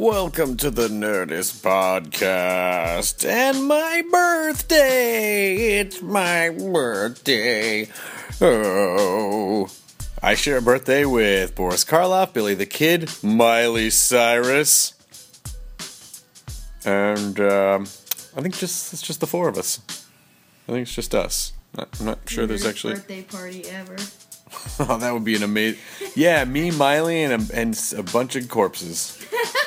Welcome to the Nerdist Podcast and my birthday. It's my birthday. Oh, I share a birthday with Boris Karloff, Billy the Kid, Miley Cyrus, and I think it's just the four of us. I think it's just us. I'm not sure there's actually birthday party ever. Oh, that would be an amazing. Yeah, me, Miley, and a bunch of corpses.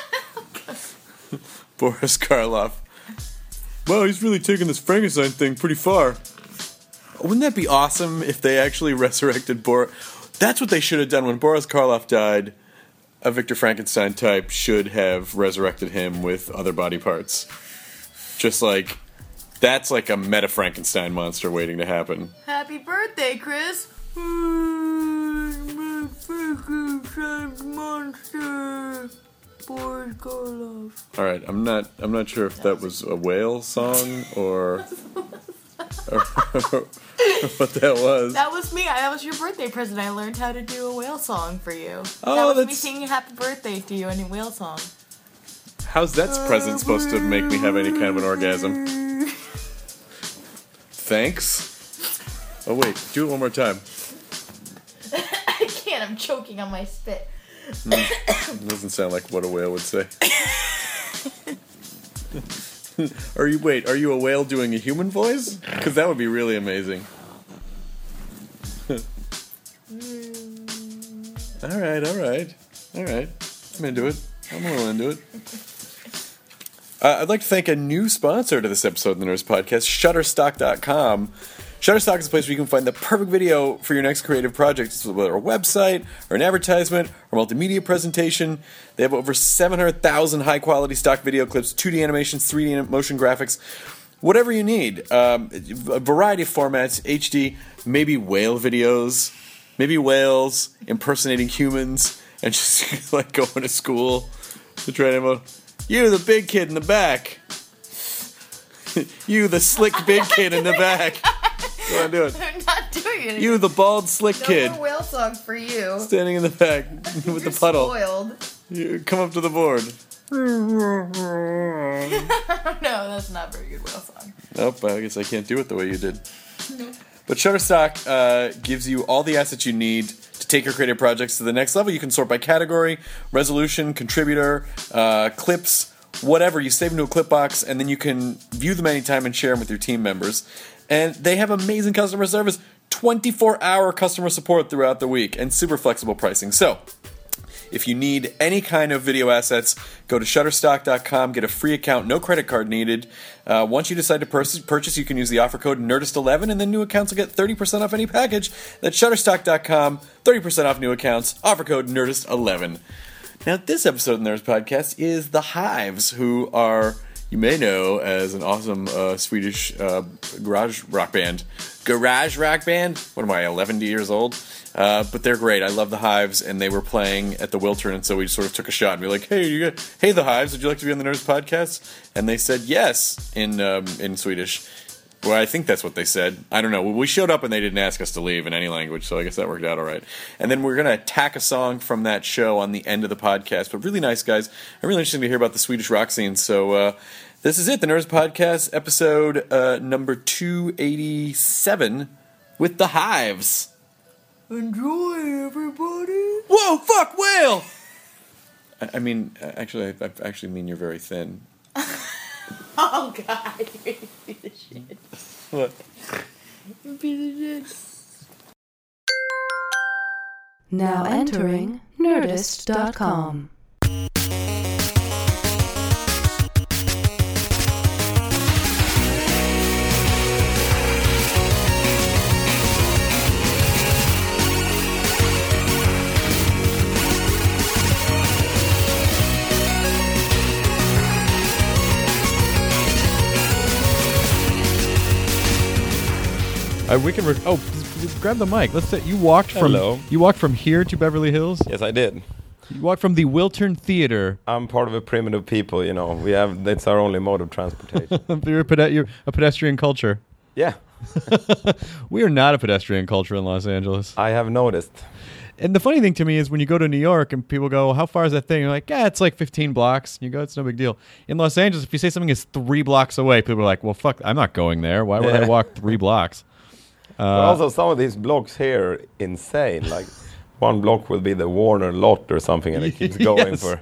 Boris Karloff. Wow, he's really taking this Frankenstein thing pretty far. Wouldn't that be awesome if they actually resurrected Boris? That's what they should have done when Boris Karloff died. A Victor Frankenstein type should have resurrected him with other body parts. Just like, that's like a meta Frankenstein monster waiting to happen. Happy birthday, Chris! Frankenstein monster. Boris Karloff. All right, I'm not sure if that was a whale song or what that was. That was me. That was your birthday present. I learned how to do a whale song for you. Oh, that was me singing happy birthday to you in a whale song. How's that present supposed to make me have any kind of an orgasm? Thanks. Oh wait, do it one more time. I can't. I'm choking on my spit. It doesn't sound like what a whale would say. Are you a whale doing a human voice? Because that would be really amazing. All right. I'm into it. I'm a little into it. I'd like to thank a new sponsor to this episode of the Nerdist Podcast, Shutterstock.com. Shutterstock is a place where you can find the perfect video for your next creative project, whether a website, or an advertisement, or multimedia presentation. They have over 700,000 high-quality stock video clips, 2D animations, 3D motion graphics, whatever you need. A variety of formats, HD, maybe whale videos, maybe whales impersonating humans, and just like going to school to try to you, the big kid in the back. You, the slick big kid in the back. Go on, do it. I'm not doing it. You, the bald, slick kid. No more whale song for you. Standing in the back with the puddle. Spoiled. You, come up to the board. No, that's not a very good whale song. Nope, I guess I can't do it the way you did. Nope. But Shutterstock gives you all the assets you need to take your creative projects to the next level. You can sort by category, resolution, contributor, clips, whatever. You save them to a clip box, and then you can view them anytime and share them with your team members. And they have amazing customer service, 24-hour customer support throughout the week, and super flexible pricing. So, if you need any kind of video assets, go to Shutterstock.com, get a free account, no credit card needed. Once you decide to purchase, you can use the offer code NERDIST11, and then new accounts will get 30% off any package. That's Shutterstock.com, 30% off new accounts, offer code NERDIST11. Now, this episode of the Nerdist Podcast is The Hives, who are, you may know, as an awesome Swedish garage rock band. Garage rock band? What am I, 11 years old? But they're great. I love The Hives, and they were playing at the Wiltern, and so we sort of took a shot and we were like, hey, The Hives, would you like to be on the Nerdist Podcast? And they said yes in Swedish. Well, I think that's what they said. I don't know. We showed up and they didn't ask us to leave in any language, so I guess that worked out all right. And then we're going to attack a song from that show on the end of the podcast. But really nice guys. I'm really interested to hear about the Swedish rock scene. So this is it, the Nerdist Podcast, episode number 287 with The Hives. Enjoy, everybody. Whoa, fuck, whale! I mean, actually, I actually mean you're very thin. Oh, God. You're a piece of shit. What? You're a piece of shit. Now entering Nerdist.com. We can. Grab the mic. Let's say you walked from here to Beverly Hills. Yes, I did. You walked from the Wiltern Theater. I'm part of a primitive people, you know. That's our only mode of transportation. You're a pedestrian culture. Yeah. We are not a pedestrian culture in Los Angeles. I have noticed. And the funny thing to me is when you go to New York and people go, how far is that thing? You're like, yeah, it's like 15 blocks. And you go, it's no big deal. In Los Angeles, if you say something is 3 blocks away, people are like, well, fuck, I'm not going there. Why would I walk 3 blocks? But also, some of these blocks here are insane. Like, one block will be the Warner lot or something, and it keeps going for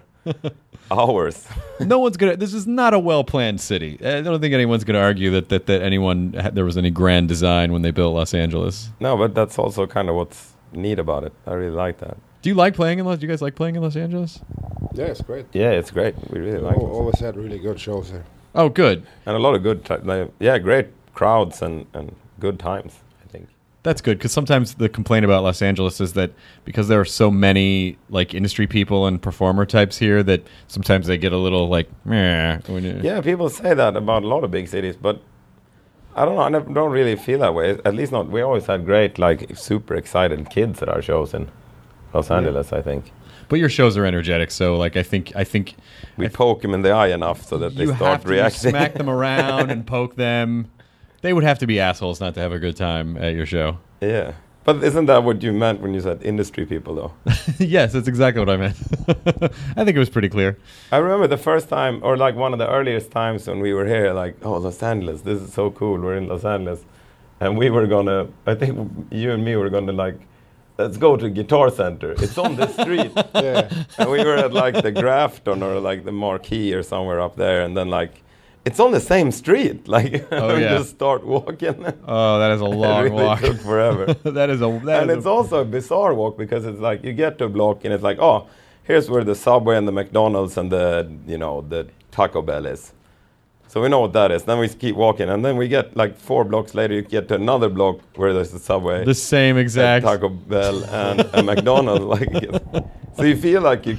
hours. No one's gonna. This is not a well-planned city. I don't think anyone's gonna argue that anyone there was any grand design when they built Los Angeles. No, but that's also kind of what's neat about it. I really like that. Do you like playing in Los? Do you guys like playing in Los Angeles? Yeah, it's great. Yeah, it's great. We really like it. Always had really good shows there. Oh, good. And a lot of good, great crowds and good times, I think. That's good, because sometimes the complaint about Los Angeles is that because there are so many like industry people and performer types here, that sometimes they get a little like, meh. Yeah, people say that about a lot of big cities, but I don't know. I don't really feel that way. At least not. We always had great, like, super excited kids at our shows in Los Angeles, I think. But your shows are energetic, so like I think we poke them in the eye enough so that they start reacting. You smack them around and poke them. They would have to be assholes not to have a good time at your show. Yeah. But isn't that what you meant when you said industry people, though? Yes, that's exactly what I meant. I think it was pretty clear. I remember the first time, or like one of the earliest times when we were here, like, oh, Los Angeles, this is so cool, we're in Los Angeles. And we were gonna, I think you and me were gonna, like, let's go to Guitar Center. It's on the street. Yeah. And we were at, like, the Grafton or, like, the Marquee or somewhere up there. And then, like, it's on the same street. Like, just start walking. Oh, that is a long it really walk. took forever. It's also a bizarre walk because it's like you get to a block and it's like, oh, here's where the Subway and the McDonald's and the Taco Bell is. So we know what that is. Then we keep walking, and then we get like 4 blocks later, you get to another block where there's the Subway, the same exact Taco Bell and a McDonald's. Like, so you feel like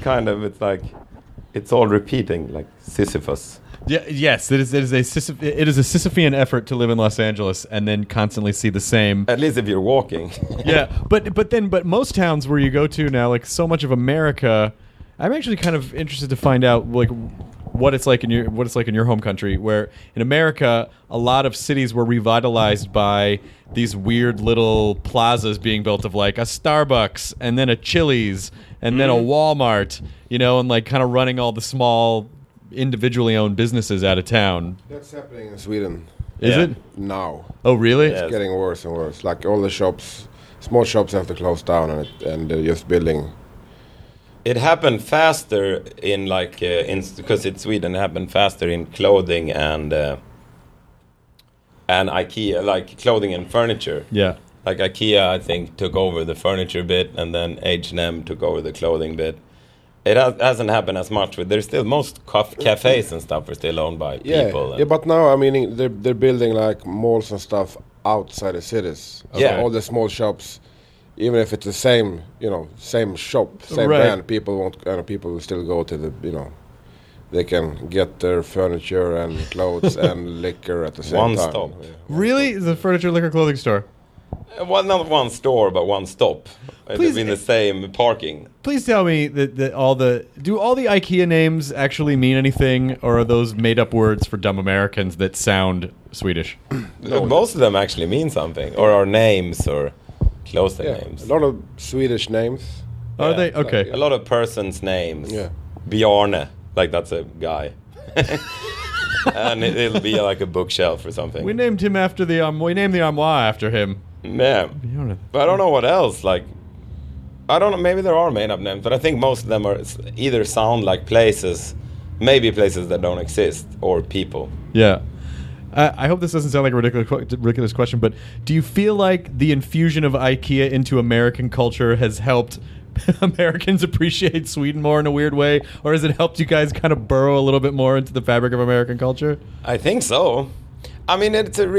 it's all repeating, like Sisyphus. Yeah, yes, it is a Sisyphean effort to live in Los Angeles and then constantly see the same. At least if you're walking. Yeah, but most towns where you go to now, like so much of America, I'm actually kind of interested to find out like what it's like in your home country. Where in America, a lot of cities were revitalized by these weird little plazas being built of like a Starbucks and then a Chili's and then a Walmart, and like kind of running all the small individually owned businesses out of town. That's happening in Sweden. Is it? Now. Oh, really? Yes. It's getting worse and worse. Like all the shops, small shops have to close down and they're just building. It happened faster in like, because it's Sweden, it happened faster in clothing and IKEA, like clothing and furniture. Yeah. Like IKEA, I think, took over the furniture bit and then H&M took over the clothing bit. It hasn't happened as much, but there's still most cafes and stuff are still owned by people. Yeah, but now, I mean, they're building like malls and stuff outside the cities. So all the small shops, even if it's the same, same shop, same brand, people will still go to the, they can get their furniture and clothes and liquor at the same time. One stop. Yeah. Really? Is a furniture, liquor, clothing store? Well, not one store, but one stop. Please, in the same parking. Please tell me that all the IKEA names actually mean anything, or are those made up words for dumb Americans that sound Swedish? No, most of them actually mean something, or are names or clothing names. A lot of Swedish names. Are they? Okay. Like, a lot of persons' names. Yeah. Bjarne, like that's a guy. And it'll be like a bookshelf or something. We named him after we named the armoire after him. Yeah. But I don't know what else. Like, I don't know. Maybe there are made up names, but I think most of them are either sound like places, maybe places that don't exist, or people. Yeah. I hope this doesn't sound like a ridiculous question, but do you feel like the infusion of IKEA into American culture has helped Americans appreciate Sweden more in a weird way, or has it helped you guys kind of burrow a little bit more into the fabric of American culture? I think so. I mean,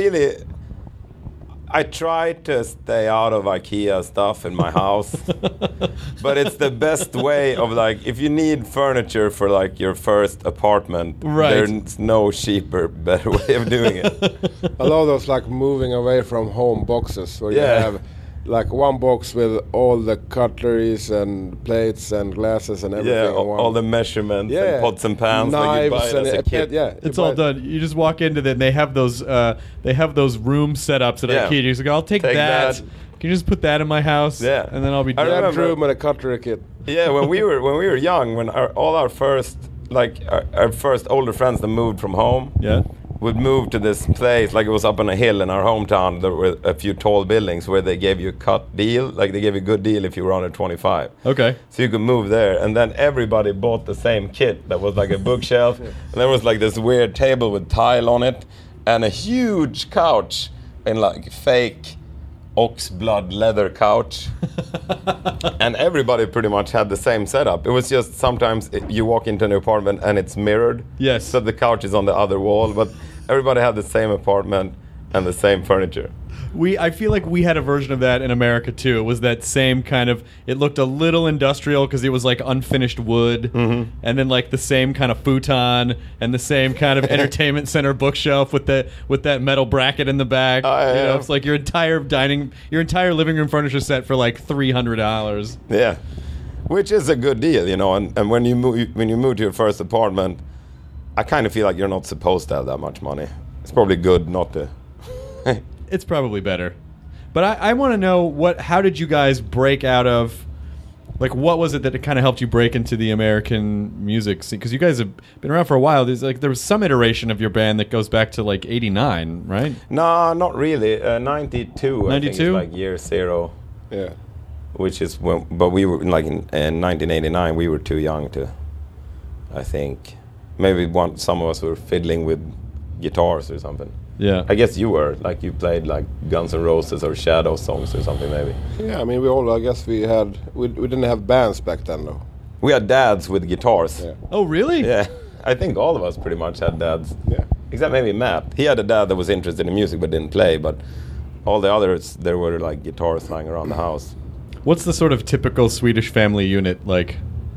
I try to stay out of IKEA stuff in my house, but it's the best way of, like, if you need furniture for like your first apartment, there's no cheaper, better way of doing it. A lot of those like moving away from home boxes where you have like one box with all the cutleries and plates and glasses and everything. Yeah, all the measurements and pots and pans, knives like you buy it as a kit. It's all done. You just walk into them. They have those room setups at IKEA. You just go, I'll take that. Can you just put that in my house? Yeah. And then I'll be I done. remember- Bedroom and a cutlery kit. Yeah, when we were young, when all our first our first older friends that moved from home Yeah. would move to this place, like it was up on a hill in our hometown. There were a few tall buildings where they gave you a cut deal, like they gave you a good deal if you were under 25. Okay. So you could move there, and then everybody bought the same kit. That was like a bookshelf, and there was like this weird table with tile on it, and a huge couch in like fake ox blood leather couch. And everybody pretty much had the same setup. It was just sometimes you walk into an apartment and it's mirrored. Yes. So the couch is on the other wall, but everybody had the same apartment and the same furniture. I feel like we had a version of that in America too. It was that same kind of. It looked a little industrial because it was like unfinished wood, and then like the same kind of futon and the same kind of entertainment center bookshelf with that metal bracket in the back. Yeah. You know, it's like your entire living room furniture set for like $300. Yeah, which is a good deal, you know. And when you move to your first apartment, I kind of feel like you're not supposed to have that much money. It's probably good not to. It's probably better. But I want to know how did you guys break out of, like, what was it that it kind of helped you break into the American music scene? Because you guys have been around for a while. There was some iteration of your band that goes back to like 89, right? No, not really. 92, I think is like year zero. Yeah. Which is when, but we were like in 1989, we were too young to, I think. Maybe some of us were fiddling with guitars or something. Yeah. I guess you were, like you played like Guns N' Roses or Shadow songs or something maybe. Yeah, I mean, I guess we didn't have bands back then, though. We had dads with guitars. Yeah. Oh, really? Yeah, I think all of us pretty much had dads. Yeah. Except maybe Matt. He had a dad that was interested in music but didn't play, but all the others, there were like guitars lying around the house. What's the sort of typical Swedish family unit like?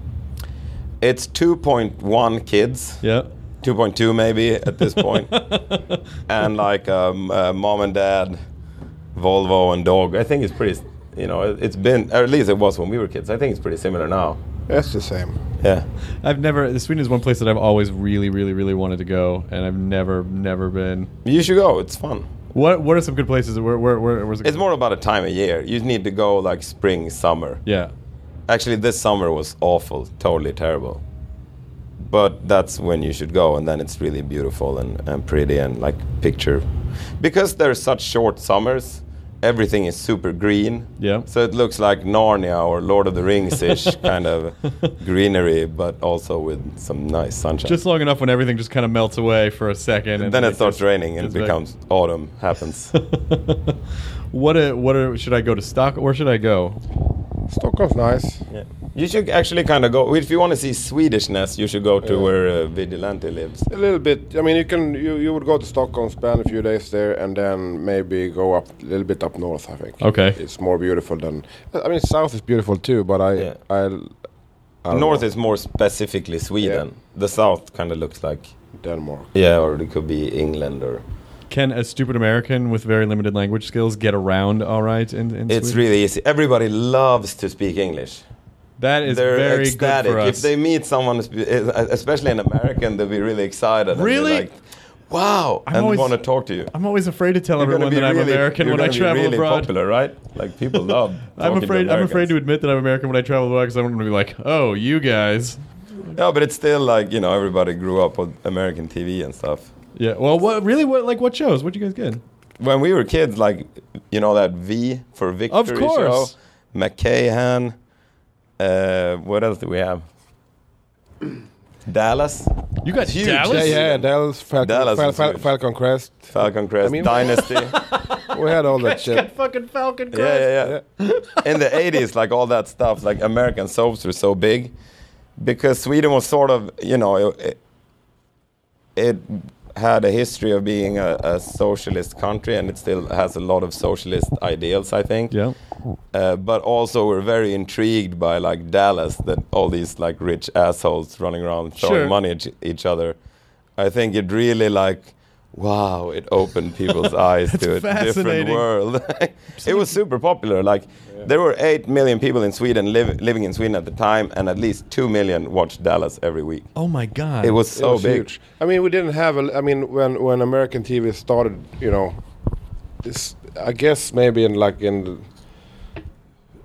It's 2.1 kids. Yeah. 2.2 maybe at this point. And like mom and dad, Volvo and dog. I think it's pretty, it's been, or at least it was when we were kids. I think it's pretty similar now. That's the same. Yeah. Sweden is one place that I've always really, really, really wanted to go, and I've never been. You should go, it's fun. What are some good places? Where's it? It's more about a time of year. You need to go like spring, summer. Yeah. Actually, this summer was awful, totally terrible. But that's when you should go, and then it's really beautiful and pretty and like picture. Because there's such short summers, everything is super green. Yeah. So it looks like Narnia or Lord of the Rings-ish kind of greenery, but also with some nice sunshine. Just long enough when everything just kind of melts away for a second. And then it starts raining and it becomes autumn happens. Should I go to Stockholm? Where should I go? Stockholm's nice. Yeah. You should actually kind of go. If you want to see Swedishness, you should go to where Vigilante lives. A little bit. I mean, you would go to Stockholm, spend a few days there, and then maybe go up a little bit up north. I think. Okay. It's more beautiful than. I mean, south is beautiful too, but I don't North know. is more specifically Sweden. Yeah. The south kind of looks like Denmark. Yeah, or it could be England or. Can a stupid American with very limited language skills get around all right in It's Sweden? really easy. Everybody loves to speak English. That is They're very ecstatic. good for us. If they meet someone, especially an American, they'll be really excited. Really? And be like, wow, I'm and always- want to talk to you. I'm always afraid to tell You're gonna everyone be that I'm really- American you're when I gonna be travel really abroad. popular, right? Like people love. I'm afraid to admit that I'm American when I travel abroad because I want to be like, oh, you guys. No, but it's still like everybody grew up with American TV and stuff. Yeah. Well, what shows? What you guys get? When we were kids, like that V for Victory Of course. show, McCahan. What else do we have? Dallas. You got Huge. Dallas? Yeah, Dallas, Dallas is huge. Falcon Crest. Falcon Crest, I mean- Dynasty. We had all that shit. Fucking Falcon Crest. Yeah. In the 80s, like all that stuff, like American soaps were so big because Sweden was sort of, it had a history of being a socialist country, and it still has a lot of socialist ideals, I think. Yeah. But also we're very intrigued by like Dallas, that all these like rich assholes running around throwing Sure. money at each other. I think it really wow, it opened people's eyes to a different fascinating. world. It was super popular. Like there were 8 million people in Sweden living in Sweden at the time, and at least 2 million watched Dallas every week. Oh my God. It was so It was big. huge. I mean, we didn't have. When American TV started, I guess maybe in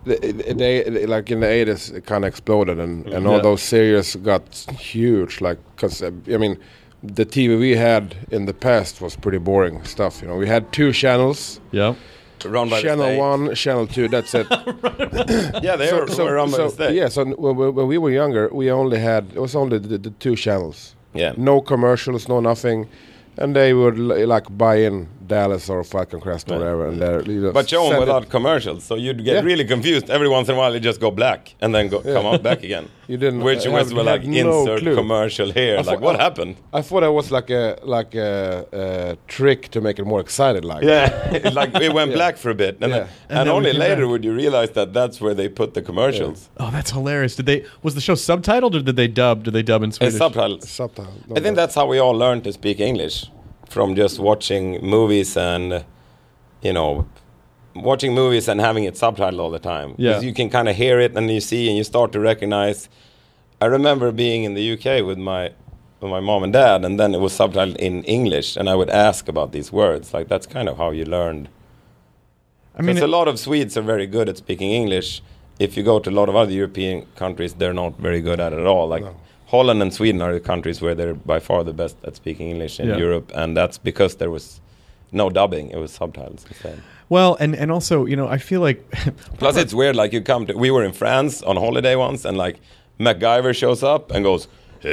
they like in the 80s it kind of exploded and all those series got huge, like, because I mean the TV we had in the past was pretty boring stuff, you know. We had 2 channels, Run by channel the state. 1, channel 2, that's it. Yeah, they were run by the state. Yeah, so when we were younger, we only had, it was only the 2 channels. Yeah. No commercials, no nothing. And they would like buy in Dallas or Falcon Crest or whatever, and they're, you know, But show them send without it. commercials, so you'd get really confused. Every once in a while, it just go black and then come up back again. You didn't Which was have like no insert clue. commercial here. Like, what happened? I thought it was like a trick to make it more excited, like. Yeah, like it went black for a bit, and, Yeah. and then only we came later back. would you realize that that's where they put the commercials. Oh, that's hilarious. Was the show subtitled or did they dub? Did they dub in Swedish? It's subtitles. Subtitle. I think that's how we all learned to speak English, from just watching movies and, you know, watching movies and having it subtitled all the time. Yeah. 'Cause you can kind of hear it and you see and you start to recognize. I remember being in the UK with my mom and dad, and then it was subtitled in English, and I would ask about these words. Like, that's kind of how you learned. I mean, Because a lot of Swedes are very good at speaking English. If you go to a lot of other European countries, they're not very good at it at all. Like, Holland and Sweden are the countries where they're by far the best at speaking English in Europe, and that's because there was no dubbing; it was subtitles instead. well, and also, you know, I feel like Plus, it's weird. Like, we were in France on holiday once, and like MacGyver shows up and goes,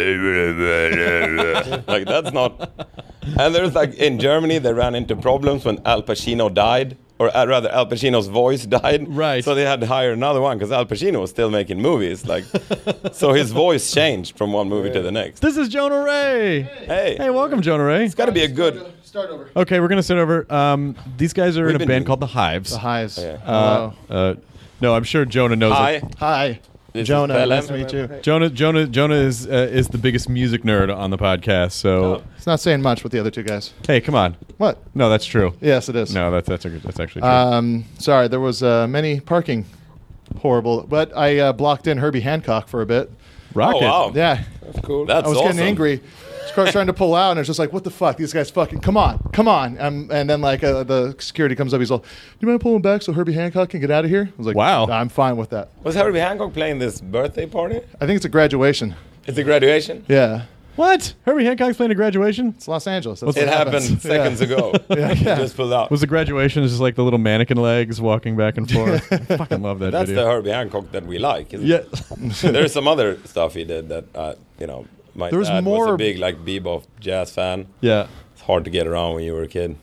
like, that's not. And there's like in Germany, they ran into problems when Al Pacino died. Or rather, Al Pacino's voice died. Right. So they had to hire another one because Al Pacino was still making movies. Like, so his voice changed from one movie to the next. this is Jonah Ray. Hey, Welcome, Jonah Ray. it's got to be a good. Start over. Okay, we're gonna start over. These guys are in a been band doing- called the Hives. The Highs. Yeah. No, I'm sure Jonah knows Hi, it. Hi. this is Jonah, Pelle. nice to meet you. Jonah is the biggest music nerd on the podcast. So It's not saying much with the other 2 guys. hey, come on. What? No, that's true. Yes, it is. No, that's actually true. Sorry, there was many parking horrible, but I blocked in Herbie Hancock for a bit. Rocket. Oh wow, Yeah, That's cool. that's I was awesome. getting angry. I was trying to pull out, and it's just like, what the fuck? These guys fucking, come on. And then like the security comes up, he's all, do you mind pulling back so Herbie Hancock can get out of here? I was like, Wow. I'm fine with that. Was Herbie Hancock playing this birthday party? I think it's a graduation. It's a graduation. Yeah. What? Herbie Hancock's playing a graduation? It's Los Angeles. That's It what happens. happened seconds ago. Yeah. Just pulled out. Was the graduation just like the little mannequin legs walking back and forth? I fucking love that That's the video. Herbie Hancock that we like. Isn't Yeah. it? There's some other stuff he did that you know. My There was dad was more- a big like bebop jazz fan. Yeah. It's hard to get around when you were a kid.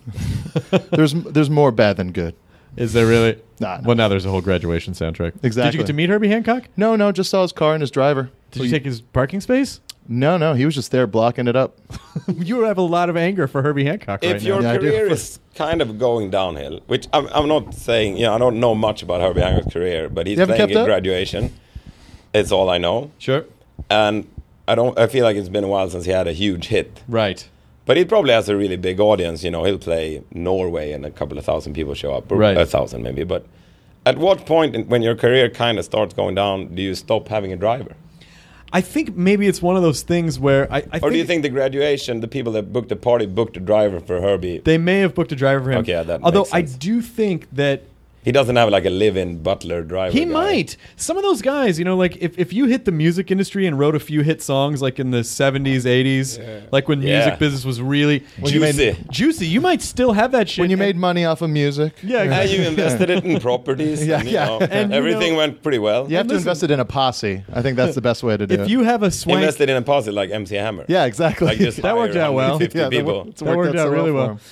There's more bad than good. Is there really? Nah, no. Well, now there's a whole graduation soundtrack. Did you Exactly. get to meet Herbie Hancock? No, just saw his car and his driver. Did you take his parking space? No, he was just there blocking it up. You have a lot of anger for Herbie Hancock If right your now. Yeah, I do. career is kind of going downhill, which I'm not saying, I don't know much about Herbie Hancock's career, but he's You haven't playing kept in up? Graduation. It's all I know, Sure. and I feel like it's been a while since he had a huge hit. Right. But he probably has a really big audience. He'll play Norway and a couple of thousand people show up, or Right. 1,000 maybe. But at what point, when your career kind of starts going down, do you stop having a driver? I think maybe it's one of those things where Or do you think the graduation, the people that booked the party, booked a driver for Herbie? they may have booked a driver for him. Okay, yeah, that Although makes sense. I do think that He doesn't have like a live-in butler driver. he guy. might. Some of those guys, like if you hit the music industry and wrote a few hit songs like in the 70s, 80s, like when Yeah. music business was really juicy, you might still have that shit. When you and- made money off of music. Yeah, And exactly. you invested it in properties. Yeah, and, yeah. And everything went pretty well. You have to listen- invest it in a posse. I think that's the best way to do it. if you have a swank, Invested in a posit like MC Hammer. Yeah, exactly. Like just That worked hire out well. 150 Yeah, people. it's that worked out so really for well. him.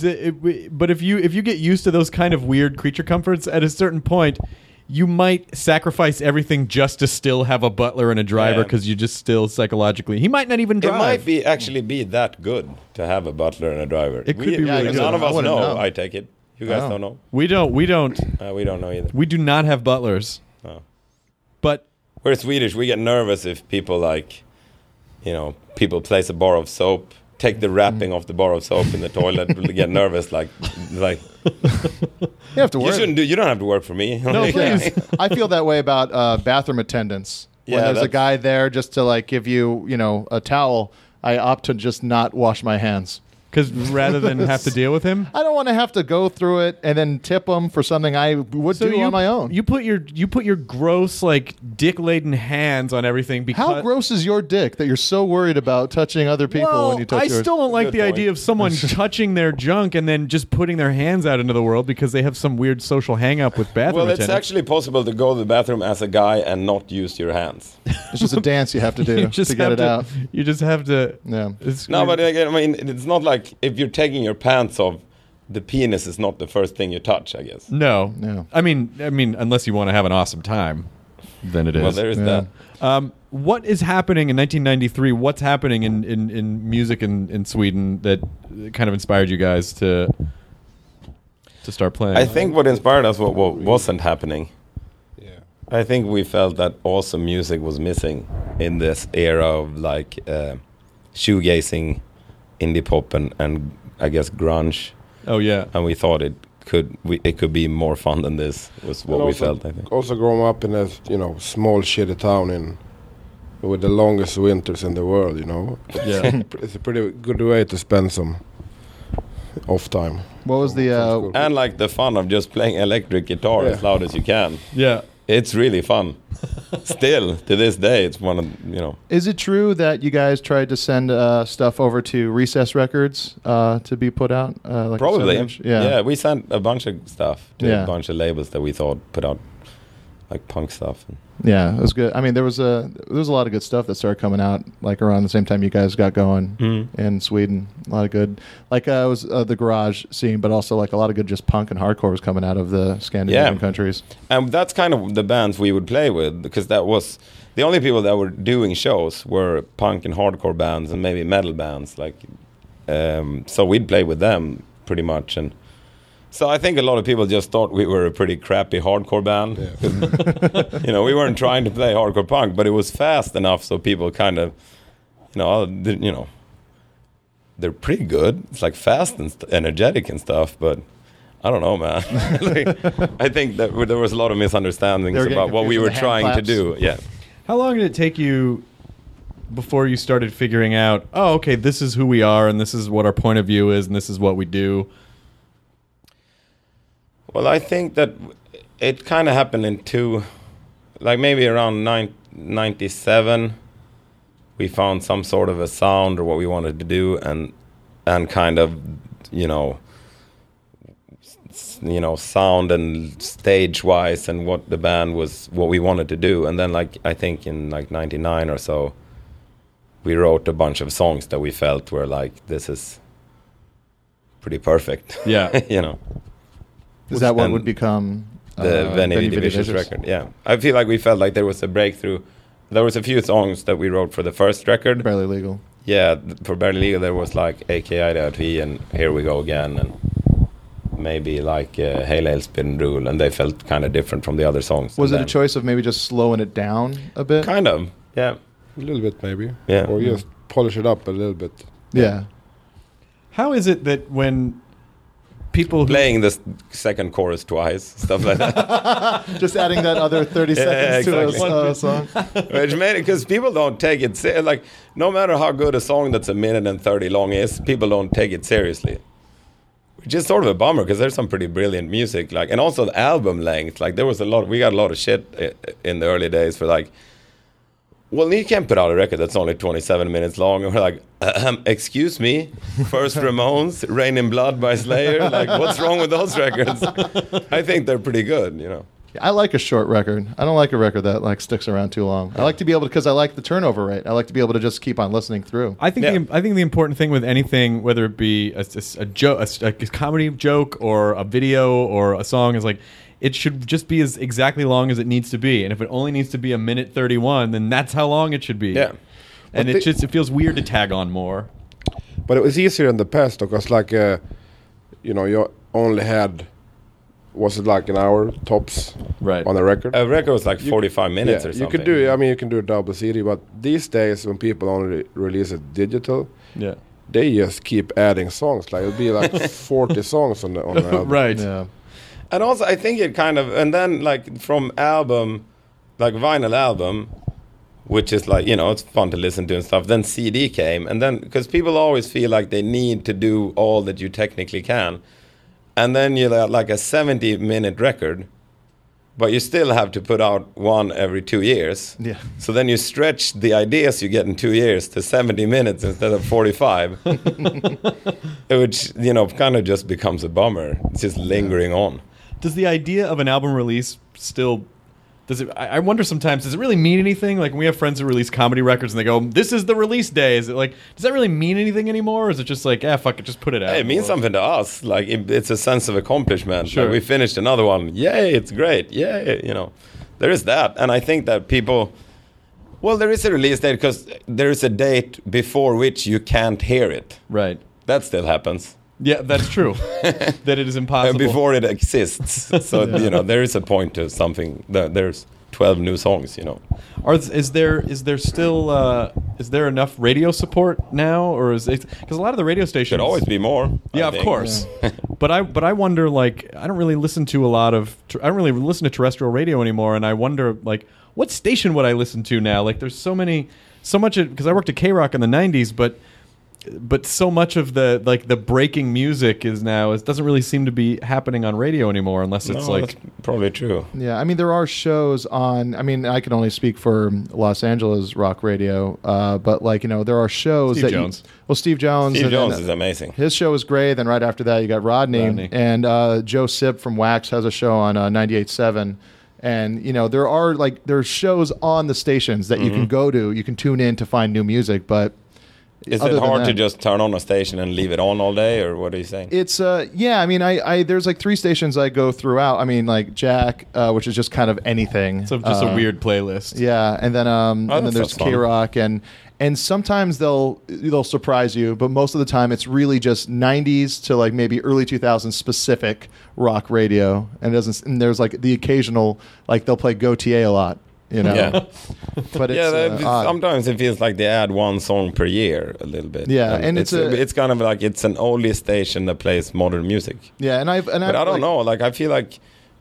But if you get used to those kind of weird creature comforts at a certain point, you might sacrifice everything just to still have a butler and a driver Yeah. because you just still psychologically he might not even It drive. might be actually be that good to have a butler and a driver. It could be really None good. of I us wouldn't know. know. I take it. You guys Oh. don't know. We don't. We don't know either. We do not have butlers. No. But We're Swedish. We get nervous if people people place a bar of soap, take the wrapping off the bar of soap in the toilet. We get nervous. Like You have to work. you don't have to work for me. no, please. I feel that way about bathroom attendants. When Yeah, there's a that's- guy there just to like give you, a towel, I opt to just not wash my hands. Because rather than have to deal with him. I don't want to have to go through it and then tip him for something I would do on my own. You put your gross like dick laden hands on everything. Because how gross is your dick that you're so worried about touching other people when you touch yours? I still don't like the idea of someone touching their junk and then just putting their hands out into the world because they have some weird social hang up with bathroom Well, it's attendants. actually possible to go to the bathroom as a guy and not use your hands. It's just a dance you have to do to get it out. You just have to. Yeah. No, but again, I mean, it's not like if you're taking your pants off, the penis is not the first thing you touch, I guess. No. No. I mean, unless you want to have an awesome time, then it is. Well, there is that. What is happening in 1993? What's happening in music in Sweden that kind of inspired you guys to start playing? I think what inspired us what wasn't happening. Yeah. I think we felt that awesome music was missing in this era of like shoegazing, indie pop, and I guess grunge. Oh yeah. And we thought it could be more fun than this. Was what And we also- felt. I think. Also growing up in a small shitty town with the longest winters in the world, Yeah. it's a pretty good way to spend some off time. What was the Sounds cool. And like the fun of just playing electric guitar as loud as you can. Yeah. It's really fun. Still, to this day, it's one of, Is it true that you guys tried to send stuff over to Recess Records to be put out? Like a Probably. 7-inch? Yeah, we sent a bunch of stuff to Yeah. a bunch of labels that we thought put out like punk stuff. Yeah, it was good. I mean, there was a lot of good stuff that started coming out like around the same time you guys got going in Sweden. A lot of good, like it was the garage scene, but also like a lot of good just punk and hardcore was coming out of the Scandinavian countries. And that's kind of the bands we would play with, because that was the only people that were doing shows were punk and hardcore bands and maybe metal bands. Like, so we'd play with them pretty much. And so I think a lot of people just thought we were a pretty crappy hardcore band. Yeah. We weren't trying to play hardcore punk, but it was fast enough so people kind of, they're pretty good. It's like fast and energetic and stuff, but I don't know, man. I think that there was a lot of misunderstandings about what we were trying to do. Yeah. How long did it take you before you started figuring out, oh, okay, this is who we are and this is what our point of view is and this is what we do? Well, I think that it kind of happened in maybe around 97, we found some sort of a sound or what we wanted to do, and kind of, sound and stage-wise and what the band was, what we wanted to do. And then, I think in 99 or so, we wrote a bunch of songs that we felt were this is pretty perfect. Yeah. Is that what would become the Veni Vidi Vicious record? Yeah, I feel like we felt like there was a breakthrough. There was a few songs that we wrote for the first record. Barely Legal. Yeah, for Barely Legal there was AKI DRT and Here We Go Again, and maybe Hail Hail Spin Rule, and they felt kind of different from the other songs. Was it a choice of maybe just slowing it down a bit? Kind of, yeah. A little bit maybe. Yeah. Or just polish it up a little bit. Yeah. How is it that when people playing the second chorus twice, stuff like that. Just adding that other 30 seconds to a song. Which made it, because people don't take it no matter how good a song that's a minute and 30 long is, people don't take it seriously. Which is sort of a bummer, because there's some pretty brilliant music, and also the album length. There was we got a lot of shit in the early days for well, you can't put out a record that's only 27 minutes long. And we're excuse me, First Ramones, Rain in Blood by Slayer. What's wrong with those records? I think they're pretty good, I like a short record. I don't like a record that like sticks around too long. I like to be able to, because I like the turnover rate. I like to be able to just keep on listening through. I think the important thing with anything, whether it be a joke, a comedy joke, or a video or a song, is like it should just be as exactly long as it needs to be. And if it only needs to be a minute 31, then that's how long it should be. Yeah. And it feels weird to tag on more. But it was easier in the past because, like, you only had, was it like an hour tops Right. on a record? A record was like 45 minutes or something. You could do, I mean, you can do a double CD, but these days when people only release it digital, Yeah. they just keep adding songs. Like, it'll be like 40 songs on the album. Right. Yeah. And also, I think it kind of, and then like from album, like vinyl album, which is like, you know, it's fun to listen to and stuff. Then CD came, and then because people always feel like they need to do all that you technically can, and then you have like a 70-minute record, but you still have to put out one every 2 years. Yeah. So then you stretch the ideas you get in 2 years to 70 minutes instead of 45, which, you know, kind of just becomes a bummer. It's just lingering on. Does the idea of an album release still... I wonder sometimes, does it really mean anything? Like when we have friends who release comedy records and they go, this is the release day. Is it like, does that really mean anything anymore? Or is it just like, fuck it, just put it out? Hey, it means something to us. Like it's a sense of accomplishment. Sure. Like we finished another one. Yay, it's great. Yay, you know. There is that. And I think that people... Well, there is a release date because there is a date before which you can't hear it. Right. That still happens. Yeah, that's true. That it is impossible. Before it exists. So, you know, there is a point to something. There's 12 new songs, you know. Is there still is there enough radio support now, or is it because a lot of the radio stations Should always be more. Yeah, of course. Yeah. but I wonder, like, I don't really listen to terrestrial radio anymore, and I wonder, like, what station would I listen to now? Like, there's so much because I worked at K-Rock in the 90s, but so much of the breaking music it doesn't really seem to be happening on radio anymore unless it's that's probably true. Yeah, I mean there are shows on. I mean I can only speak for Los Angeles rock radio, but like you know there are shows Steve Jones. Steve Jones. Steve Jones is amazing. His show is great. Then right after that you got Rodney. And Joe Sib from Wax has a show on 98.7. And you know there's shows on the stations that you can go to. You can tune in to find new music, but. Is it hard to just turn on a station and leave it on all day, or what are you saying? It's yeah. I mean, I there's like 3 stations I go throughout. I mean, like Jack, which is just kind of anything. So just a weird playlist. Yeah, and then there's K-Rock, and sometimes they'll surprise you, but most of the time it's really just 90s to like maybe early 2000s specific rock radio, and there's like the occasional like they'll play Gautier a lot. You know, yeah. But it's sometimes it feels like they add one song per year a little bit. Yeah, and it's kind of like it's an oldie station that plays modern music. Yeah, but I don't know. Like I feel like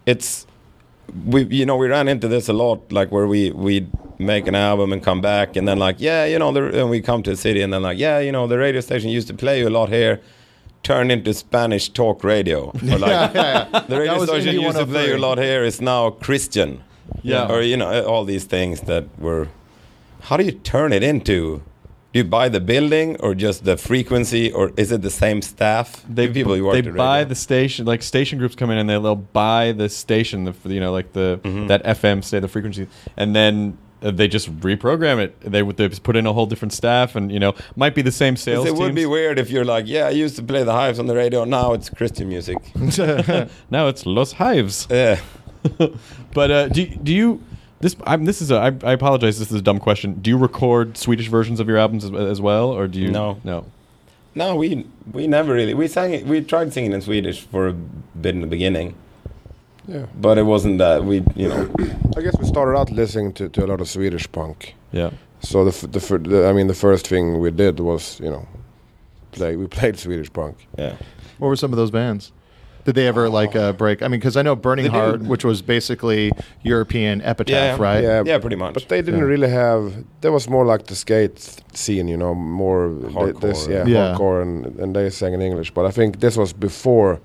we ran into this a lot. Like where we make an album and come back, and then like and we come to a city, and then like the radio station used to play you a lot here. Turned into Spanish talk radio. Or like the radio station used to play you a lot here is now Christian. Yeah. Or, all these things that were... How do you turn it into? Do you buy the building or just the frequency, or is it the same staff? They buy the station, like station groups come in and they'll buy the station, that FM, say the frequency, and then they just reprogram it. They just put in a whole different staff, and might be the same sales teams. It would be weird if you're like, I used to play the Hives on the radio, now it's Christian music. Now it's Los Hives. Yeah. But do you? I apologize. This is a dumb question. Do you record Swedish versions of your albums as well, or do you? No. No, we never really. We sang it. We tried singing in Swedish for a bit in the beginning. Yeah, but it wasn't that I guess we started out listening to a lot of Swedish punk. Yeah. So the first thing we did was we played Swedish punk. Yeah. What were some of those bands? Did they ever break? I mean, because I know Burning Heart, which was basically European Epitaph, right? Yeah, pretty much. But they didn't really have. There was more like the skate scene, more hardcore. Hardcore, and they sang in English. But I think this was before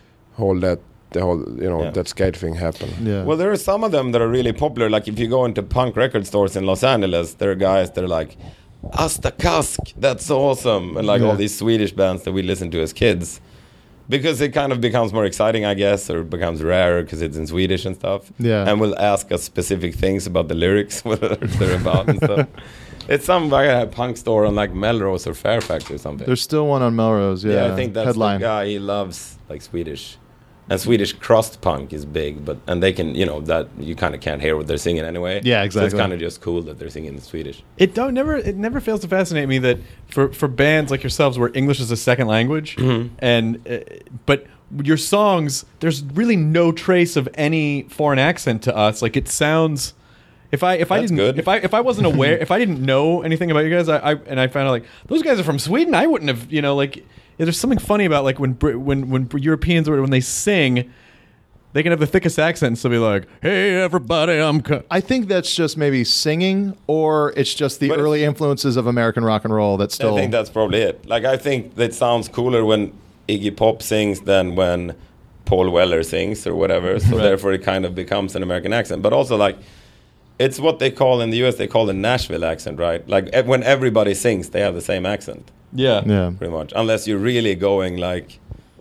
that skate thing happened. Yeah. Well, there are some of them that are really popular. Like if you go into punk record stores in Los Angeles, there are guys that are like, Asta Kask, that's awesome, and all these Swedish bands that we listened to as kids. Because it kind of becomes more exciting, I guess, or becomes rarer because it's in Swedish and stuff. Yeah. And will ask us specific things about the lyrics, what they're about and stuff. It's some punk store on Melrose or Fairfax or something. There's still one on Melrose, yeah. Yeah, I think that's Headline. the guy. He loves Swedish. And Swedish crust punk is big, and they can, that you kind of can't hear what they're singing anyway. Yeah, exactly. So it's kind of just cool that they're singing in Swedish. It never fails to fascinate me that for bands like yourselves where English is a second language, but your songs, there's really no trace of any foreign accent to us. Like it sounds. If I wasn't aware, if I didn't know anything about you guys, and I found out those guys are from Sweden, I wouldn't have, there's something funny about when Europeans, when they sing, They can have the thickest accent and still be like, "Hey, everybody, I'm." I think that's just maybe singing, or it's just the But early influences of American rock and roll that still. I think that's probably it. Like, I think it sounds cooler when Iggy Pop sings than when Paul Weller sings or whatever. So therefore, it kind of becomes an American accent. But also, like, it's what they call in the U.S. They call the Nashville accent, right? Like when everybody sings, they have the same accent, Yeah. Yeah. pretty much. Unless you're really going like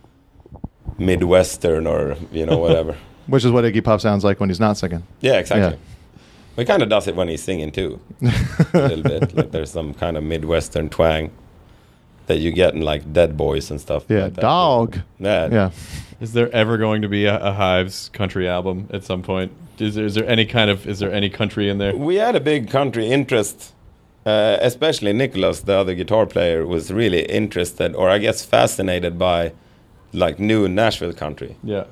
Midwestern or whatever. Which is what Iggy Pop sounds like when he's not singing. Yeah, exactly. Yeah. He kind of does it when he's singing too, a little bit. Like there's some kind of Midwestern twang that you get in like Dead Boys and stuff. Yeah, like that. dog. Yeah. Is there ever going to be a Hives country album at some point? Is there any country in there? We had a big country interest, especially Nicholas, the other guitar player, was really interested, or I guess fascinated by, like, new Nashville country. Yeah.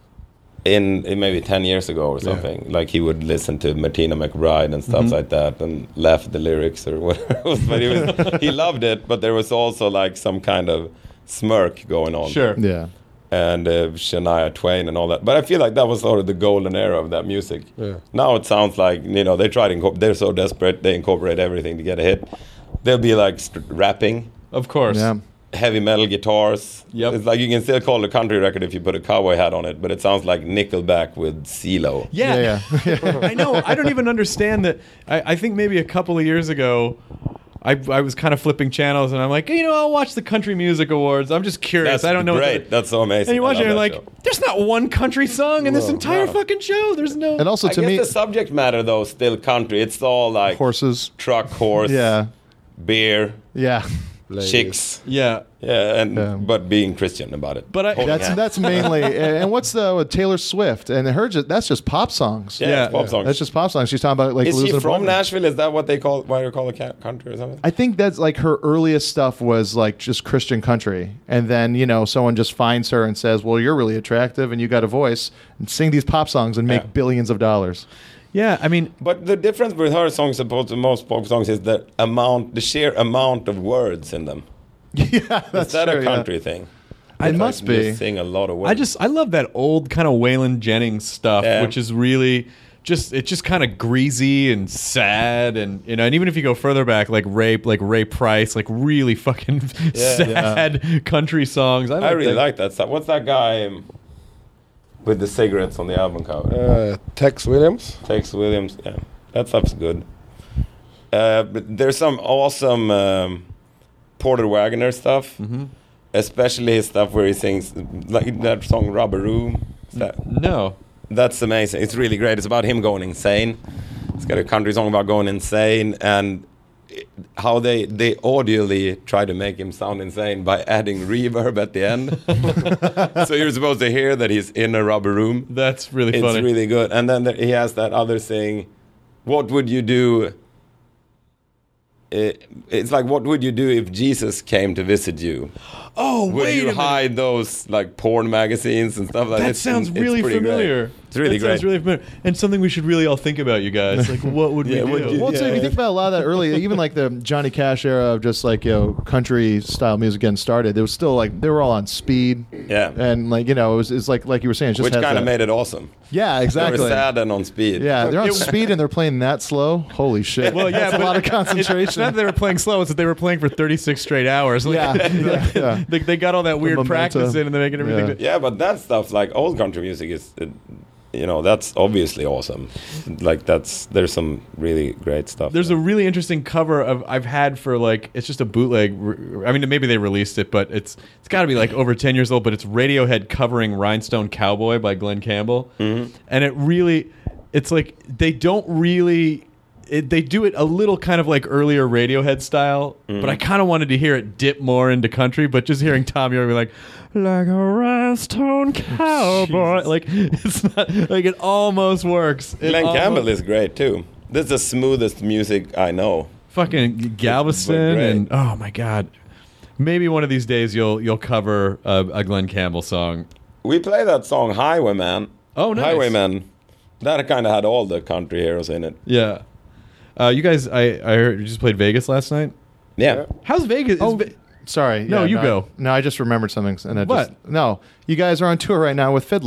In maybe 10 years ago or something. Like, he would listen to Martina McBride and stuff like that and laugh at the lyrics or whatever. But he loved it, but there was also like some kind of smirk going on. Sure. Yeah. And Shania Twain and all that. But I feel like that was sort of the golden era of that music. Yeah. Now it sounds like, they try to they're so desperate, they incorporate everything to get a hit. They'll be like rapping, Of course. Yeah. heavy metal guitars. Yep. It's like you can still call it a country record if you put a cowboy hat on it, but it sounds like Nickelback with CeeLo. Yeah. Yeah. I know. I don't even understand that. I think maybe a couple of years ago, I was kind of flipping channels and I'm like, I'll watch the Country Music Awards. I'm just curious. That's I don't know. great. That's so amazing. And you watch I it and love you're that like, show. there's not one country song in this entire no. fucking show. There's no. And also I to guess me, the subject matter though is still country. It's all like horses. truck, horse, Yeah. beer, Yeah. Ladies. chicks. Yeah. Yeah, Yeah. but being Christian about it. But I- Holding hands. That's mainly. And what's with Taylor Swift? And that's just pop songs. yeah, it's pop songs. That's just pop songs. She's talking about like Is losing she a from boyfriend. Nashville? Is that what they call country or something? I think that's like her earliest stuff was like just Christian country. And then, someone just finds her and says, well, you're really attractive and you got a voice and sing these pop songs and make Yeah. billions of dollars. Yeah. I mean, But the difference with her songs opposed to most pop songs is the sheer amount of words in them. Yeah, that's Is that true, a yeah. country thing? It Like, must you be. sing a lot of words. I love that old kind of Waylon Jennings stuff, Yeah. which is really it's just kind of greasy and sad, and and even if you go further back, like Ray Price, like really fucking sad country songs. I really like that stuff. What's that guy with the cigarettes on the album cover? Tex Williams. Tex Williams. Yeah, that stuff's good. But there's some awesome Porter Wagoner stuff, especially his stuff where he sings like that song "Rubber Room." No. That's amazing. It's really great. It's about him going insane. It's got a country song about going insane and how they audially try to make him sound insane by adding reverb at the end. So you're supposed to hear that he's in a rubber room. That's really It's funny. really good. And then he has that other thing. What would you do? It's like, what would you do if Jesus came to visit you? Oh, Would wait you a minute. hide those like porn magazines and stuff like that? That sounds really pretty great. familiar. It's really Sounds great. really familiar, and something we should really all think about, you guys. Like, what would we Yeah, do? what do Well, so if Yeah. you think about a lot of that early, even like the Johnny Cash era of just like country style music getting started, it was still like they were all on speed. Yeah. And like it's like you were saying, it just Which has kind of that- made it awesome. Yeah, They exactly. were sad and on speed. Yeah, they're on It- speed and they're playing that slow. Holy shit! Well, yeah, that's a but lot of It's not concentration. that they were playing slow; it's that they were playing for 36 straight hours. Like, Yeah. they got all that weird momentum. practice in, and they're making everything. Yeah. Yeah, but that stuff, like old country music, is, that's obviously awesome. Like there's some really great stuff. There's a really interesting cover I've had for like it's just a bootleg. I mean, maybe they released it, but it's got to be like over 10 years old. But it's Radiohead covering "Rhinestone Cowboy" by Glenn Campbell, and it's like they don't really. They do it a little kind of like earlier Radiohead style, but I kind of wanted to hear it dip more into country. But just hearing Tom York be like a rhinestone cowboy, like it's not like it almost works. It Glenn almost- Campbell is great too. This is the smoothest music I know. fucking Galveston, great. and oh my god, maybe one of these days you'll cover a Glenn Campbell song. We play that song "Highwayman." Oh, nice. Highwayman. That kind of had all the country heroes in it. Yeah, you guys, I heard you just played Vegas last night. Yeah. How's Vegas? Oh, Sorry. No, you go. No, I just remembered something. And What? No, you guys are on tour right now with Fiddler.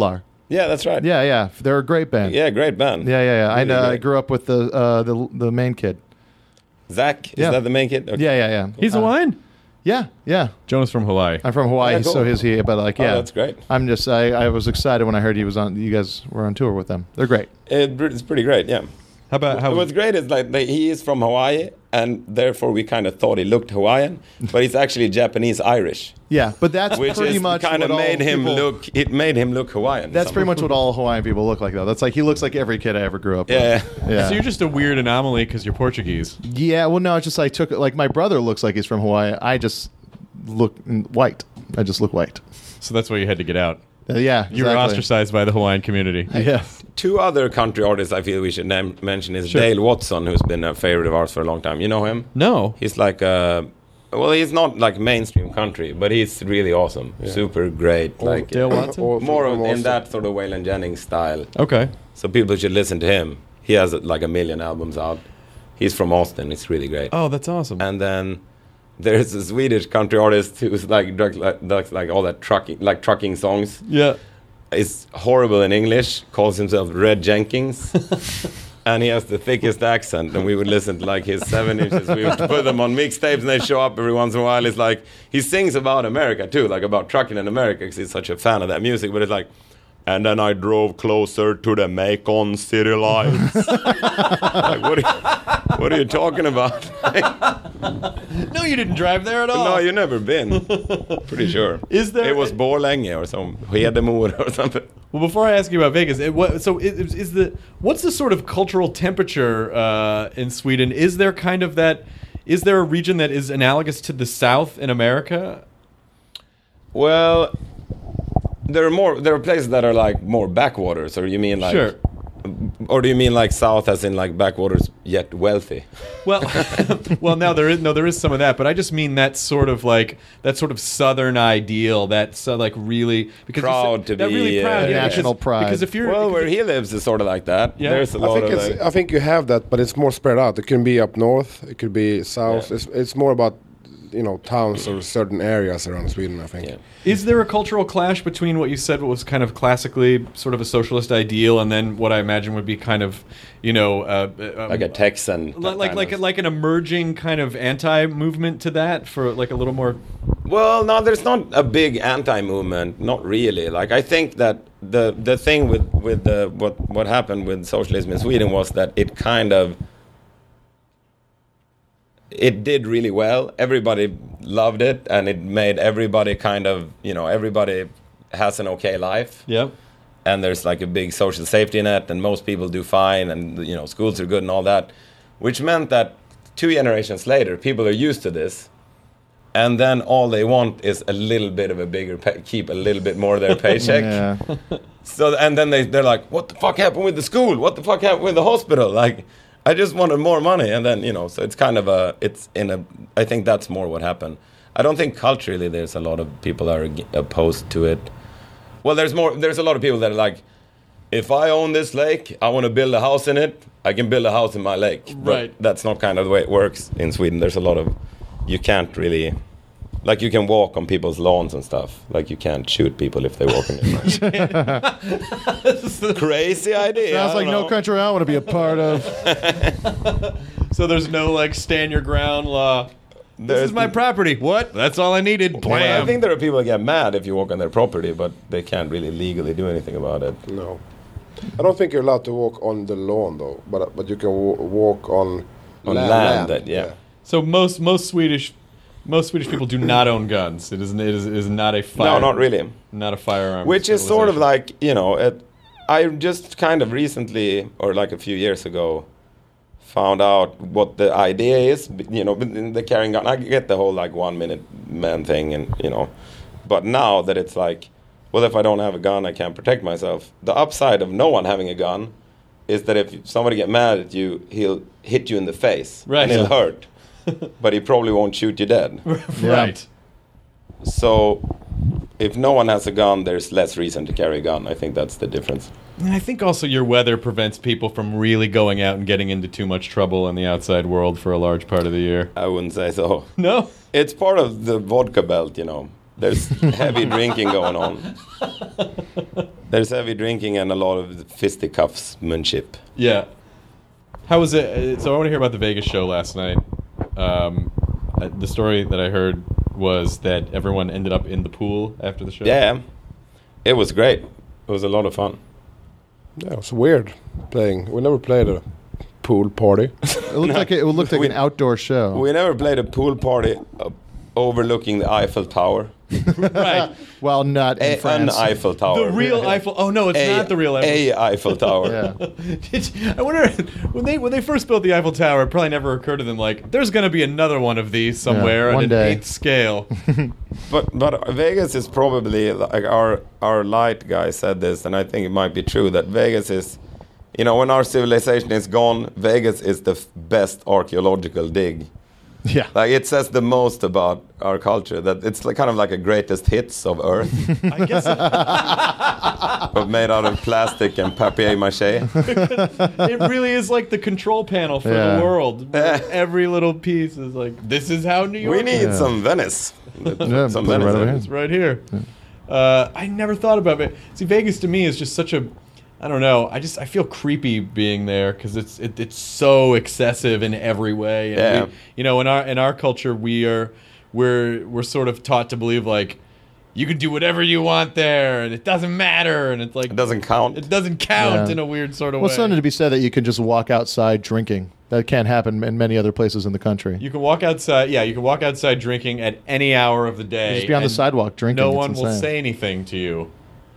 Yeah, that's right. Yeah. They're a great band. Yeah, great band. Yeah. Really I great. grew up with the main kid. Zach, Yeah. is that the main kid? Okay. Yeah. He's Hawaiian. Yeah. Jonas from Hawaii. I'm from Hawaii, Yeah, cool. so is he. But like, Oh, yeah, that's great. I was excited when I heard you guys were on tour with them. They're great. It's pretty great, yeah. How about What's great is like he is from Hawaii, and therefore we kind of thought he looked Hawaiian, but he's actually Japanese-Irish, Yeah, but that's which pretty is much kind of what all made him people- look. It made him look Hawaiian. That's pretty somehow. much what all Hawaiian people look like, though. That's like he looks like every kid I ever grew up Yeah. with. Yeah. So you're just a weird anomaly because you're Portuguese. Yeah, well, no, it's just I took like my brother looks like he's from Hawaii. I just look white. I just look white. So that's why you had to get out. Yeah, You were exactly. ostracized by the Hawaiian community. Yeah, Two other country artists I feel we should mention is Dale Watson, who's been a favorite of ours for a long time. You know him? No. He's like well, he's not like mainstream country, but he's really awesome. Super great. Like Dale Watson? more from in Austin. that sort of Waylon Jennings style. Okay. So people should listen to him. He has like 1 million albums out. He's from Austin. It's really great. Oh, that's awesome. And then there's a Swedish country artist who's like does like all that trucking songs. Yeah. Is horrible in English. Calls himself Red Jenkins. And he has the thickest accent, and we would listen to like his 7 inches. We would put them on mixtapes, and they show up every once in a while. It's like he sings about America too, like about trucking in America, because he's such a fan of that music. But it's like, and then I drove closer to the Macon city lights. Like, what are you talking about? No, you didn't drive there at all. No, you've never been. Pretty sure. Is there- It was Borlänge or some Hedemora or something. Well, before I ask you about Vegas, what's the sort of cultural temperature in Sweden? Is there kind of that? Is there a region that is analogous to the South in America? Well, there are places that are like more backwaters, or you mean like, Sure. or do you mean like South as in like backwaters yet wealthy? Well, well, no, there is some of that, but I just mean that sort of Southern ideal, that's like really because you Proud said- to that be, really proud, yeah, national because- pride. Because if you're Well, because where he lives is sort of like that. Yeah. There's a lot of like, I think you have that, but it's more spread out. It can be up north, it could be south. Yeah. It's more about towns or certain areas around Sweden. I think. yeah. Is there a cultural clash between what you said, what was kind of classically sort of a socialist ideal, and then what I imagine would be kind of, like a Texan, like an emerging kind of anti-movement to that for like a little more. Well, no, there's not a big anti-movement, not really. Like I think that the thing with the what happened with socialism in Sweden was that it did really well. Everybody loved it, and it made everybody everybody has an okay life. Yep. And there's like a big social safety net, and most people do fine, and schools are good and all that, which meant that 2 generations later, people are used to this, and then all they want is a little bit of a bigger keep a little bit more of their paycheck. Yeah. So and then they're like, what the fuck happened with the school? What the fuck happened with the hospital? Like, I just wanted more money, and then so it's kind of I think that's more what happened. I don't think culturally there's a lot of people that are opposed to it. Well, there's a lot of people that are like, if I own this lake, I want to build a house in it. I can build a house in my lake. Right. But that's not kind of the way it works in Sweden. There's a lot of, you can't really, like you can walk on people's lawns and stuff. Like you can't shoot people if they walk in your lawn. Crazy idea. Sounds like no country I want to be a part of. So there's no like stand your ground law. This is my property. What? That's all I needed. Well, I Blam. think there are people that get mad if you walk on their property, but they can't really legally do anything about it. No, I don't think you're allowed to walk on the lawn though, but you can walk on land. Yeah. So most Swedish people do not own guns. It is not a fire. No, not really. Not a firearm. Which is sort of civilization. like, I just kind of recently, or like a few years ago, found out what the idea is, the carrying gun. I get the whole like 1 minute man thing, and but now that it's like, well, if I don't have a gun, I can't protect myself. The upside of no one having a gun is that if somebody get mad at you, he'll hit you in the face, Right. and it'll hurt, but he probably won't shoot you dead. Right. So if no one has a gun, there's less reason to carry a gun. I think that's the difference. And I think also your weather prevents people from really going out and getting into too much trouble in the outside world for a large part of the year. I wouldn't say so. No? It's part of the vodka belt, There's heavy drinking going on. There's heavy drinking and a lot of fisticuffsmanship. Yeah. How was it? So I want to hear about the Vegas show last night. The story that I heard was that everyone ended up in the pool after the show. Yeah, it was great. It was a lot of fun. Yeah, it was weird playing. We never played a pool party. It looked like an outdoor show. We never played a pool party overlooking the Eiffel Tower. Right. Well, not in France. An Eiffel Tower. The real Eiffel. Oh no, it's not the real Eiffel. A Eiffel Tower. Yeah. I wonder when they first built the Eiffel Tower, it probably never occurred to them like there's going to be another one of these somewhere one at day. an 8th scale. But Vegas is probably like our light guy said this, and I think it might be true that Vegas is, you know, when our civilization is gone, Vegas is the best archaeological dig. Yeah. Like it says the most about our culture, that it's like kind of like a greatest hits of Earth, I guess but made out of plastic and papier-mâché. it really is like the control panel for the world. Where every little piece is like, this is how New York We need is. some Venice. Yeah, Some put it Venice. right over here. It's right here. I never thought about it. See, Vegas to me is just such a, I don't know. I feel creepy being there because it's so excessive in every way. And Yeah. we, you know, in our culture, we're sort of taught to believe like you can do whatever you want there and it doesn't matter, and it's like It doesn't count. It doesn't count Yeah. in a weird sort of Well, way. something to be said that you can just walk outside drinking. That can't happen in many other places in the country. You can walk outside. Yeah, you can walk outside drinking at any hour of the day. Just be on the and sidewalk drinking. No It's one will insane. say anything to you.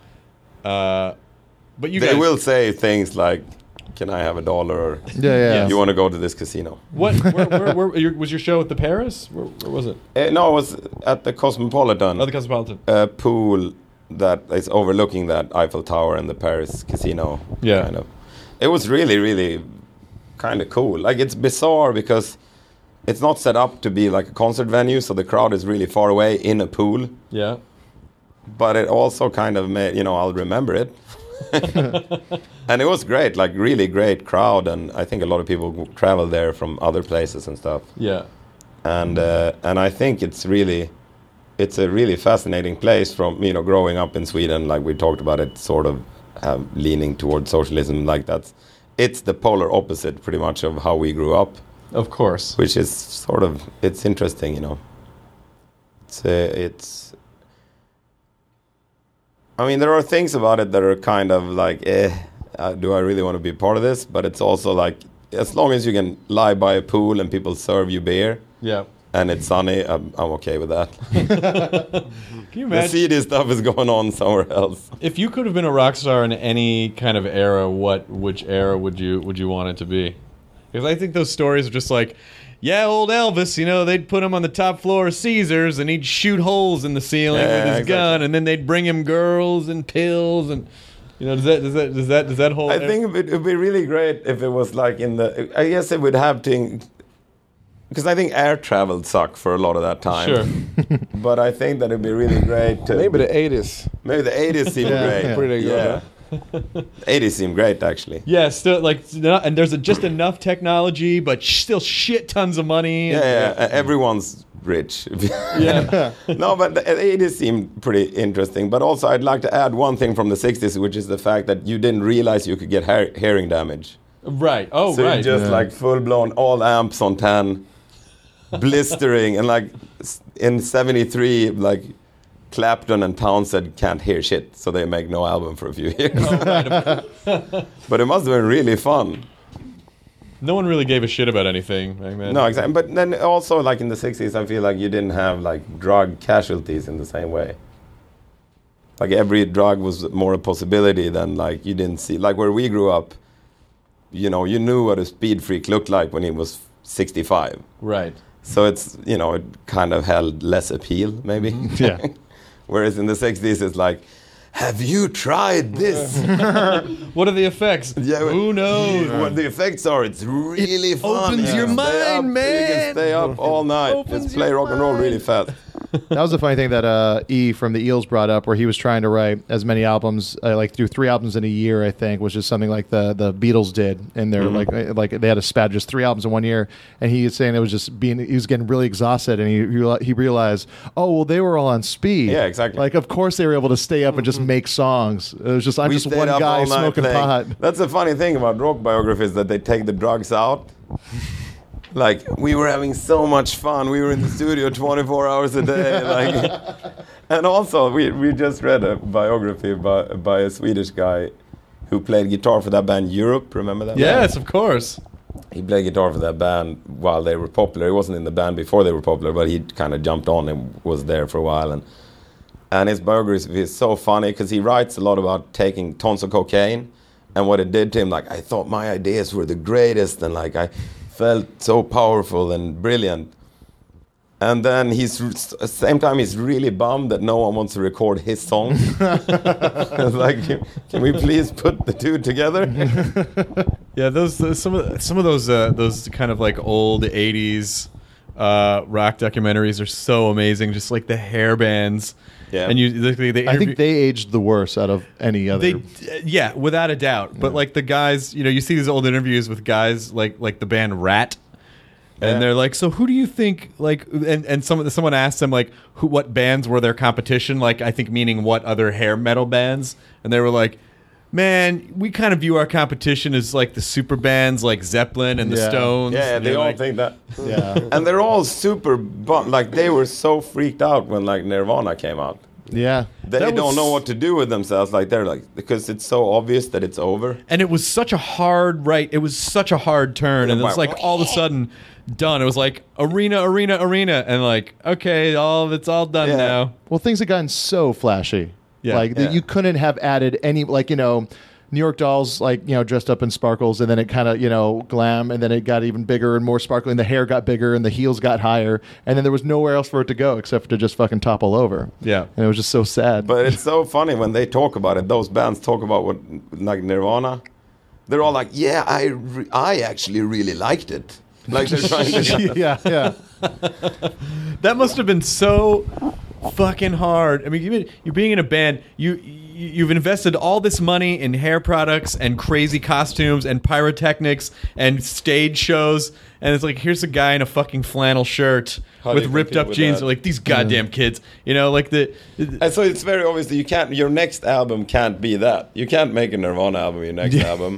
But you They guys, will say things like, "Can I have $1?" or Yeah. "You want to go to this casino?" What? Where was your show at the Paris? Where was it? No, it was at the Cosmopolitan. Oh, the Cosmopolitan. Pool that is overlooking that Eiffel Tower and the Paris casino. Yeah. Kind of. It was really, really kind of cool. Like, it's bizarre because it's not set up to be like a concert venue, so the crowd is really far away in a pool. Yeah. But it also kind of made, you know, I'll remember it. And it was great, like really great crowd, and I think a lot of people travel there from other places and stuff. Yeah. And I think it's a really fascinating place from, you know, growing up in Sweden, like we talked about it, sort of leaning towards socialism, like it's the polar opposite pretty much of how we grew up, Of course. which is sort of, it's interesting, you know. It's I mean, there are things about it that are kind of like, do I really want to be part of this? But it's also like, as long as you can lie by a pool and people serve you beer, Yeah. and it's sunny, I'm okay with that. Can you The imagine seedy stuff is going on somewhere else. if you could have been a rock star in any kind of era? Which era would you want it to be? Because I think those stories are just like, yeah, old Elvis, you know, they'd put him on the top floor of Caesars and he'd shoot holes in the ceiling with his exactly. gun, and then they'd bring him girls and pills, and you know, does that whole? I think it would be really great if it was like I guess it would have to, because I think air travel sucked for a lot of that time. Sure. But I think that it'd be really great to... Maybe the 80s. Maybe the 80s seemed great. yeah. Pretty good. Yeah. 80s seemed great, actually. Yeah, still like, and there's just enough technology, but still shit tons of money. And, Yeah. Everyone's rich. yeah. No, but the 80s seemed pretty interesting. But also, I'd like to add one thing from the 60s, which is the fact that you didn't realize you could get hearing damage. Right. Oh, So right. you just like full-blown all amps on 10, blistering, and like in 73, like Clapton and Townsend can't hear shit, so they make no album for a few years. But it must have been really fun. No one really gave a shit about anything back then. No, exactly. But then also, like in the 60s, I feel like you didn't have like drug casualties in the same way. Like every drug was more a possibility than like you didn't see. Like where we grew up, you know, you knew what a speed freak looked like when he was 65. Right. So it's, you know, it kind of held less appeal, maybe. Yeah. Whereas in the 60s, it's like, have you tried this? What are the effects? Yeah, Who knows? What the effects are, it's really fun. opens You your can stay mind, up, You man. can stay up all night. Opens Just play your rock and roll mind. really fast. That was the funny thing that E from the Eels brought up, where he was trying to write as many albums, like do 3 albums in a year, I think, which is something like the Beatles did in their like they had a spat just 3 albums in 1 year, and he was saying it was just he was getting really exhausted, and he realized, oh well, they were all on speed. Yeah, exactly. Like of course they were able to stay up and just make songs. It was just I'm just one guy smoking pot. That's the funny thing about rock biographies, that they take the drugs out. Like, we were having so much fun. We were in the studio 24 hours a day. Like, and also, we just read a biography by a Swedish guy who played guitar for that band Europe. Remember that? Yes, of course. He played guitar for that band while they were popular. He wasn't in the band before they were popular, but he kind of jumped on and was there for a while. And his biography is so funny because he writes a lot about taking tons of cocaine and what it did to him. Like, I thought my ideas were the greatest, and like I felt so powerful and brilliant. And then at the same time, he's really bummed that no one wants to record his songs. It's like, can we please put the two together? Yeah, some of those kind of like old '80s rock documentaries are so amazing. Just like the hair bands. Yeah, and I think they aged the worst out of any other. Yeah, without a doubt. But like the guys, you see these old interviews with guys like the band Rat, and they're like, "So who do you think?" Like, and someone asked them like, what bands were their competition? Like, I think meaning what other hair metal bands, and they were like, "Man, we kind of view our competition as like the super bands like Zeppelin and the Stones." Yeah, they all think that. Yeah, and they're all super like they were so freaked out when like Nirvana came out. Yeah, they don't know what to do with themselves. Like they're like, because it's so obvious that it's over. And it was such a hard It was such a hard turn, and it's like all of a sudden done. It was like arena, and like okay, it's all done now. Well, things have gotten so flashy. Yeah. You couldn't have added any, New York Dolls, dressed up in sparkles, and then it kind of, glam, and then it got even bigger and more sparkly, and the hair got bigger, and the heels got higher, and then there was nowhere else for it to go except for to just fucking topple over. Yeah. And it was just so sad. But it's so funny when they talk about it, those bands talk about what, like Nirvana, they're all like, yeah, I actually really liked it. Like they're trying to... yeah. That must have been so fucking hard. I mean, you're being in a band, you've invested all this money in hair products and crazy costumes and pyrotechnics and stage shows, and it's like, here's a guy in a fucking flannel shirt with ripped up jeans. They're like, these goddamn kids, like and so it's very obvious that your next album can't be that. You can't make a Nirvana album your next album.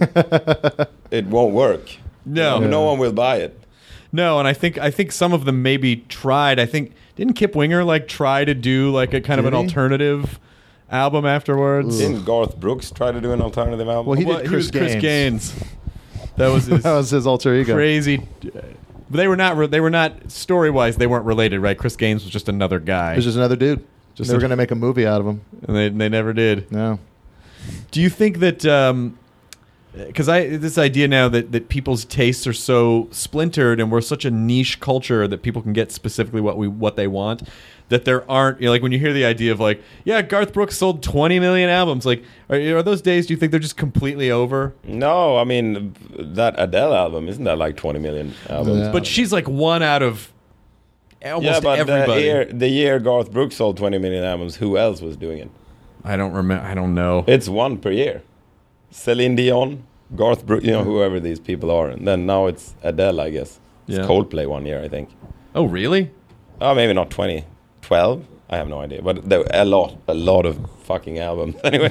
It won't work. No one will buy it. No, and I think some of them maybe tried. I think, didn't Kip Winger try to do like a kind of an alternative album afterwards? Didn't Garth Brooks try to do an alternative album? Well, he did Chris Gaines. That was his alter ego. Crazy. But they were not story-wise, they weren't related, right? Chris Gaines was just another guy. He was just another dude. They were going to make a movie out of him. And they never did. No. Do you think that because this idea now that people's tastes are so splintered and we're such a niche culture that people can get specifically what they want, that there aren't, like when you hear the idea of like, yeah, Garth Brooks sold 20 million albums, like are those days, do you think they're just completely over? No, I mean that Adele album, isn't that like 20 million albums? Yeah. But she's like one out of almost everybody. The year Garth Brooks sold 20 million albums, who else was doing it? I don't remember. I don't know. It's one per year. Celine Dion, Garth Brooks, whoever these people are. And then now it's Adele, I guess. It's Coldplay one year, I think. Oh, really? Oh, maybe not 2012. I have no idea. But there were a lot of fucking albums. Anyway,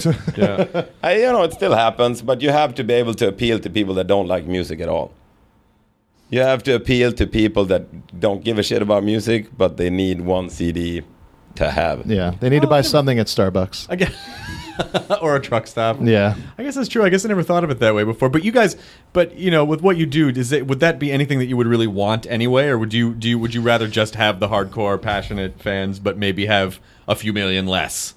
it still happens, but you have to be able to appeal to people that don't like music at all. You have to appeal to people that don't give a shit about music, but they need one CD to have. Yeah, they need to buy something at Starbucks. I guess. Or a truck stop. Yeah, I guess that's true. I guess I never thought of it that way before. But you guys, with what you do, would that be anything that you would really want anyway, or would you rather just have the hardcore, passionate fans, but maybe have a few million less?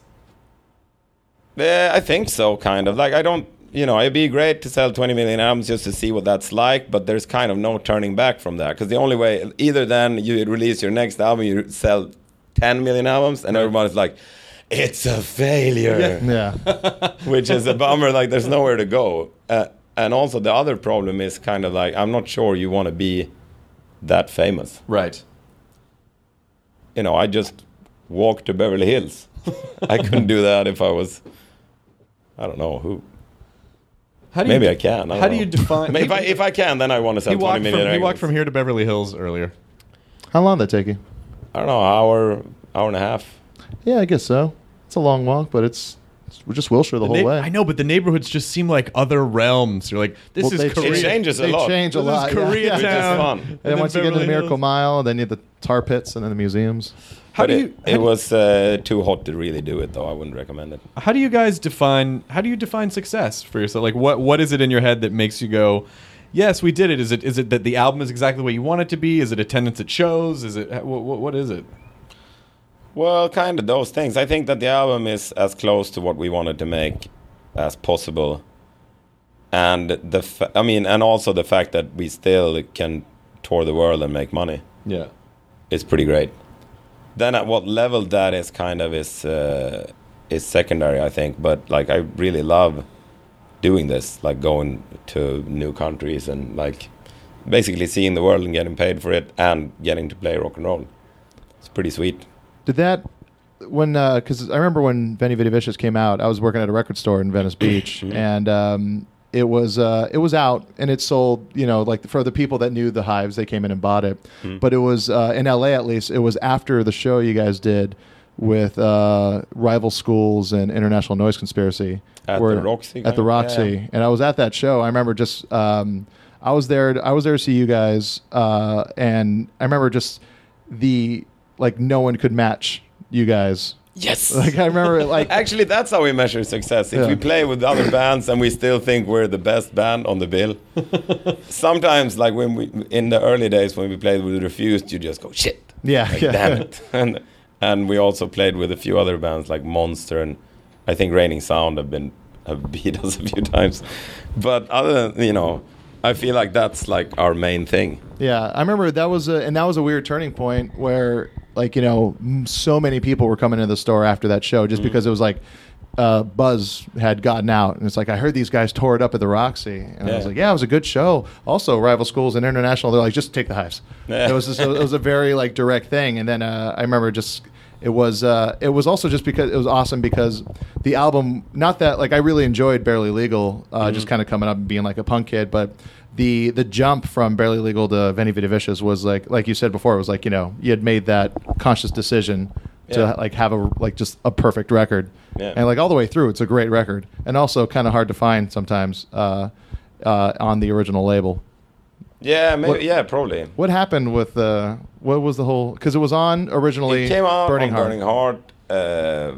I think so, kind of. Like I don't, it'd be great to sell 20 million albums just to see what that's like, but there's kind of no turning back from that, because the only way, either then you release your next album, you sell 10 million albums, and everybody's like, it's a failure. Yeah. Which is a bummer. Like, there's nowhere to go. And also, the other problem is kind of like, I'm not sure you want to be that famous. Right. walk to Beverly Hills. I couldn't do that if I was, I don't know who. Maybe I can. How do you define? If I can, then I want to sell 20 million. He walked from here to Beverly Hills earlier. How long did that take you? I don't know, hour and a half. Yeah, I guess so. It's a long walk, but it's just Wilshire the whole way. I know, but the neighborhoods just seem like other realms. You're like, this is Korea. It changes a lot. They change a lot. This is Koreatown. Which is fun. And then once you get to the Miracle Mile, then you have the tar pits and then the museums. It was too hot to really do it, though. I wouldn't recommend it. How do you guys define success for yourself? Like, what is it in your head that makes you go, yes, we did it? Is it that the album is exactly what you want it to be? Is it attendance at shows? Is it what is it? Well, kind of those things. I think that the album is as close to what we wanted to make as possible, and and also the fact that we still can tour the world and make money. Yeah, it's pretty great. Then at what level that is is secondary, I think. But like, I really love doing this, like going to new countries and like basically seeing the world and getting paid for it and getting to play rock and roll. It's pretty sweet. Did that because I remember when Veni Vidi Vicious came out, I was working at a record store in Venice Beach, and it was out and it sold, like for the people that knew the Hives, they came in and bought it. But it was in LA, at least, it was after the show you guys did with Rival Schools and International Noise Conspiracy at the Roxy. At the Roxy, and I was at that show. I remember just I was there to see you guys, and I remember just no one could match you guys. Yes. Like I remember actually that's how we measure success. If we play with other bands and we still think we're the best band on the bill. Sometimes like when we in the early days when we played with Refused, you just go shit. Yeah. Damn it. And we also played with a few other bands like Monster, and I think Raining Sound have beat us a few times. But other than, I feel like that's like our main thing. Yeah, I remember that was a weird turning point where so many people were coming into the store after that show just because it was like buzz had gotten out, and it's like I heard these guys tore it up at the Roxy, and I was like, yeah, it was a good show. Also, Rival Schools and International, they're like, just take the Hives. Yeah. It was a very direct thing, and then I remember just. It was also just because it was awesome because the album, not that I really enjoyed Barely Legal, just kind of coming up and being like a punk kid, but the jump from Barely Legal to Veni Vidi Vicious was like you said before, it was like, you had made that conscious decision to have just a perfect record, and all the way through, it's a great record, and also kind of hard to find sometimes on the original label. Yeah, maybe. Probably. What happened with what was the whole? Because it was on originally. It came out Burning on Heart. Burning Heart,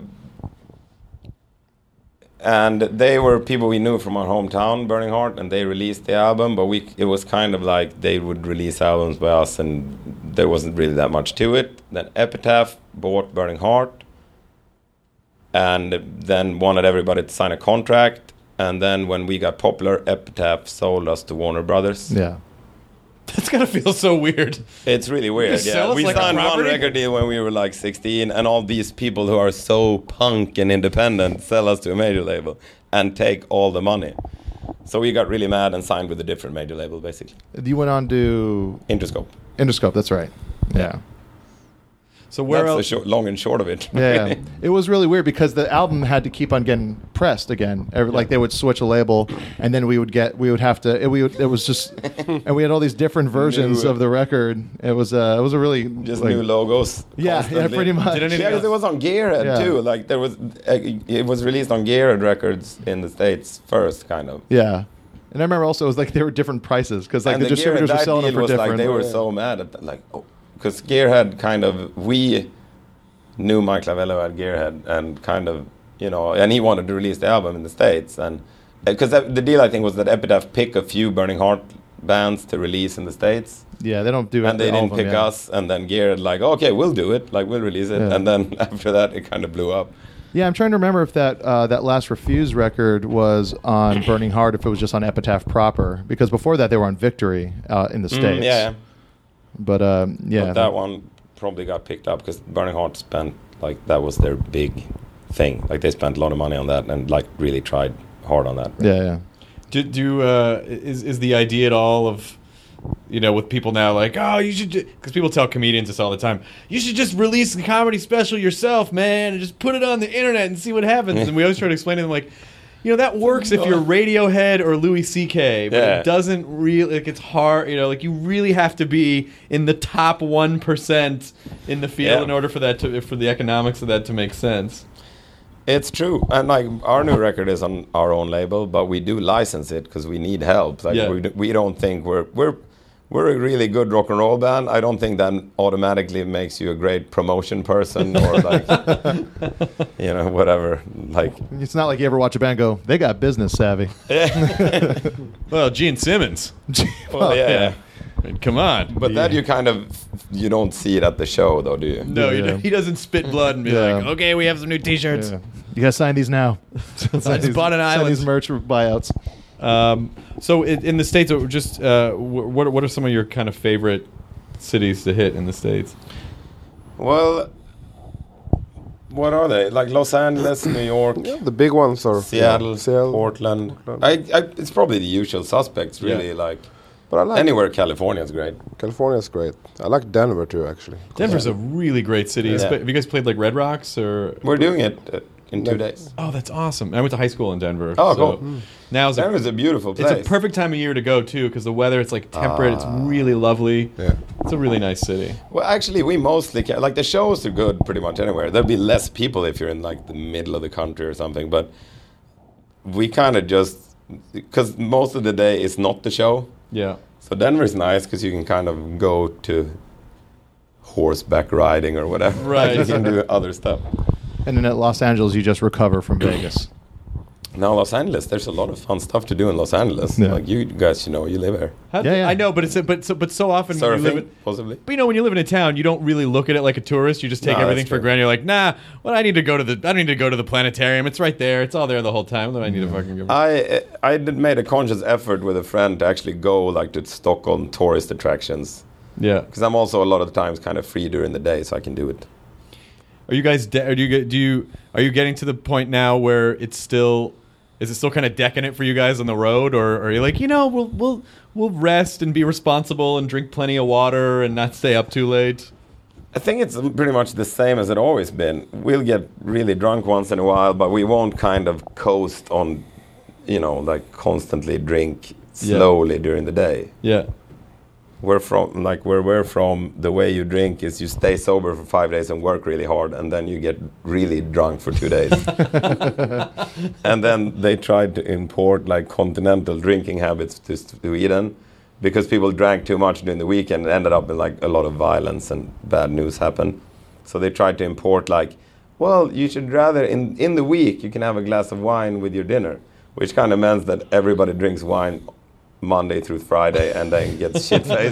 and they were people we knew from our hometown, Burning Heart, and they released the album. But it was kind of like they would release albums by us, and there wasn't really that much to it. Then Epitaph bought Burning Heart, and then wanted everybody to sign a contract. And then when we got popular, Epitaph sold us to Warner Brothers. Yeah. That's gotta feel so weird. It's really weird. Yeah, we signed one record deal when we were 16, and all these people who are so punk and independent sell us to a major label and take all the money. So we got really mad and signed with a different major label, basically. You went on to Interscope. Interscope, that's right. Yeah. So where that's else? the long and short of it. Yeah, it was really weird because the album had to keep on getting pressed again. They would switch a label, and then it was just, and we had all these different versions of the record. It was a really just new logos. Yeah, pretty much. Because it was on Gearhead too. It was released on Gearhead Records in the States first, kind of. Yeah. And I remember also it was there were different prices because the distributors were selling them for different. They were so mad at that, because Gearhead we knew Mike Lavello at Gearhead and and he wanted to release the album in the States, and because the deal I think was that Epitaph pick a few Burning Heart bands to release in the States. Yeah, they don't do it. And they didn't pick us, and then Gearhead okay, we'll do it, we'll release it, and then after that it kind of blew up. Yeah, I'm trying to remember if that last Refused record was on Burning Heart, if it was just on Epitaph proper, because before that they were on Victory in the States. Yeah. But But that one probably got picked up because Burning Heart spent that was their big thing. They spent a lot of money on that and really tried hard on that. Yeah. Is the idea at all of with people now like, oh, you should, because people tell comedians this all the time, you should just release the comedy special yourself, man, and just put it on the internet and see what happens. And we always try to explain to them, like, that works if you're Radiohead or Louis C.K., but it doesn't really, like, it's hard, like, you really have to be in the top 1% in the field in order for the economics of that to make sense. It's true, and like our new record is on our own label, but we do license it because we need help. Like we don't think we're a really good rock and roll band. I don't think that automatically makes you a great promotion person or like whatever. Like it's not like you ever watch a band go, they got business savvy. Well, Gene Simmons. Well, yeah. I mean, come on. But that you don't see it at the show, though, do you? No, he doesn't spit blood and be like, okay, we have some new T-shirts. Yeah. You gotta sign these now. I just bought an island. Sign these merch buyouts. So in the States, just what are some of your kind of favorite cities to hit in the States? Well, what are they? Like Los Angeles, New York, The big ones are Seattle, Portland. It's probably the usual suspects, really. Like, but I like anywhere California's great. California's great. I like Denver too, actually. Denver's a really great city. Yeah. Have you guys played like Red Rocks or? We're doing it in 2 days. Oh, that's awesome! I went to high school in Denver. Oh, so cool. Now Denver's a beautiful place. It's a perfect time of year to go too, because the weather, it's like temperate. It's really lovely. Yeah. It's a really nice city. Well, actually, we mostly like the shows are good pretty much anywhere. There'll be less people if you're in like the middle of the country or something, but we kind of just because most of the day is not the show. Yeah. So Denver's nice because you can kind of go to horseback riding or whatever. Right. Like you can do other stuff. And then at Los Angeles, you just recover from Vegas. Now Los Angeles, there's a lot of fun stuff to do in Los Angeles. Yeah. Like you guys, you live here. Yeah. I know, but so often when you live Surfing, possibly. But when you live in a town, you don't really look at it like a tourist. You just take No, everything that's for true. granted. You're like, nah. Well, I don't need to go to the planetarium. It's right there. It's all there the whole time. What do I need to fucking go? I made a conscious effort with a friend to actually go like to Stockholm tourist attractions Yeah. because I'm also a lot of the times kind of free during the day, so I can do it. Are you guys? Are you getting to the point now where it's still? Is it still kind of decadent for you guys on the road, or are you like, we'll rest and be responsible and drink plenty of water and not stay up too late? I think it's pretty much the same as it always been. We'll get really drunk once in a while, but we won't kind of coast on, like constantly drink slowly during the day. Yeah. Where we're from, the way you drink is you stay sober for 5 days and work really hard, and then you get really drunk for 2 days. And then they tried to import like continental drinking habits to Sweden because people drank too much during the weekend and ended up in like a lot of violence and bad news happened. So they tried to import like, well, you should rather in the week you can have a glass of wine with your dinner, which kind of means that everybody drinks wine Monday through Friday and then gets shit-faced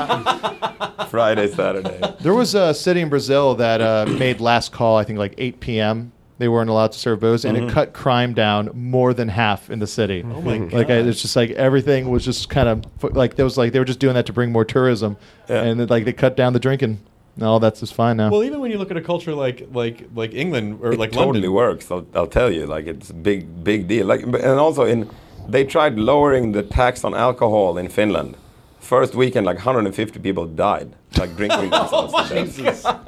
Friday, Saturday. There was a city in Brazil that made last call, I think, like 8 p.m. They weren't allowed to serve booze, and it cut crime down more than half in the city. Oh my god! Like it's just like everything was just kind of like there was like they were just doing that to bring more tourism, and like they cut down the drinking. No, that's just fine now. Well, even when you look at a culture like England or like totally London, works. I'll tell you, like it's a big deal. Like, and also they tried lowering the tax on alcohol in Finland. First weekend, like 150 people died, like drinking themselves to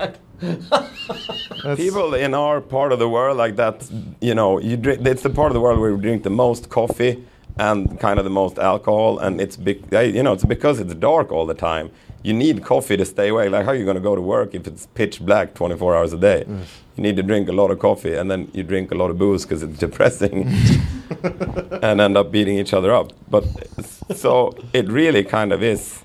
death. People in our part of the world, like that, you drink. It's the part of the world where we drink the most coffee and kind of the most alcohol, and it's it's because it's dark all the time. You need coffee to stay awake. Like, how are you going to go to work if it's pitch black 24 hours a day? You need to drink a lot of coffee, and then you drink a lot of booze because it's depressing, and end up beating each other up. But so it really kind of is.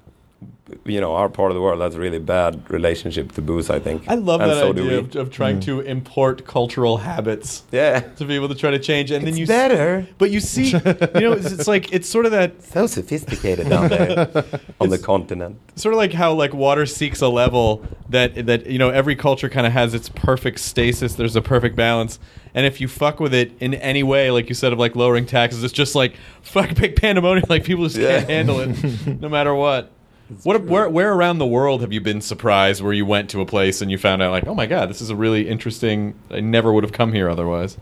Our part of the world has a really bad relationship to booze, I think. I love and that so idea of trying to import cultural habits. Yeah. To be able to try to change, and then It's you better. But you see, it's like it's sort of that. So sophisticated down there on the continent. Sort of like how like water seeks a level that every culture kind of has its perfect stasis. There's a perfect balance, and if you fuck with it in any way, like you said, of like lowering taxes, it's just like fuck big pandemonium. Like people just can't handle it, no matter what. Where around the world have you been surprised where you went to a place and you found out like, oh my god, this is a really interesting. I never would have come here otherwise.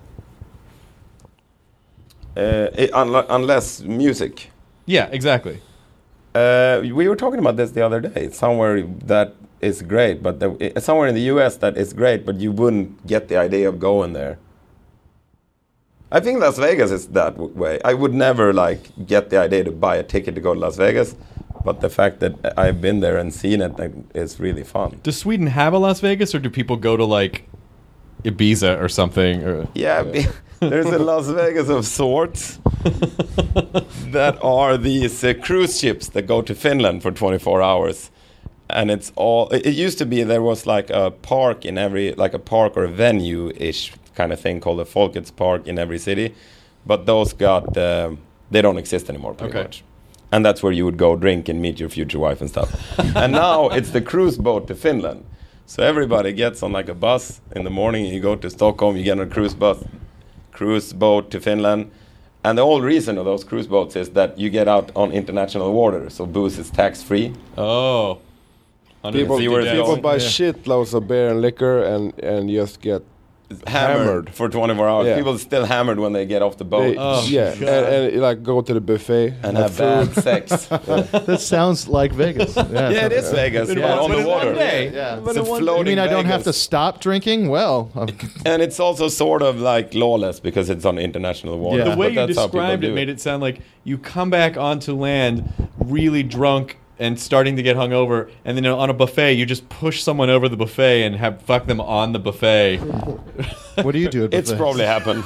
Unless music. Yeah, exactly. We were talking about this the other day. Somewhere that is great, but somewhere in the U.S. that is great, but you wouldn't get the idea of going there. I think Las Vegas is that way. I would never get the idea to buy a ticket to go to Las Vegas, but the fact that I've been there and seen it is really fun. Does Sweden have a Las Vegas, or do people go to Ibiza or something? Yeah, there's a Las Vegas of sorts that are these cruise ships that go to Finland for 24 hours. And it used to be there was a park in every, a park or a venue-ish kind of thing called the Folkets Park in every city. But those they don't exist anymore pretty much. And that's where you would go drink and meet your future wife and stuff. And now it's the cruise boat to Finland. So everybody gets on a bus in the morning, and you go to Stockholm, you get on a cruise boat to Finland. And the whole reason of those cruise boats is that you get out on international water, so booze is tax-free. Oh. People buy shitloads of beer and liquor and just get hammered for 24 hours. Yeah. People still hammered when they get off the boat. And go to the buffet and have bad sex. That sounds like Vegas. Yeah, it is Vegas. On the water. Yeah. It's a floating You mean I don't Vegas. have to stop drinking? Well, and it's also sort of lawless because it's on international water. Yeah. The way But you that's how people described do it made it sound like you come back onto land really drunk and starting to get hungover, and then on a buffet you just push someone over the buffet and fuck them on the buffet. what do you do at It's buffets? probably happened.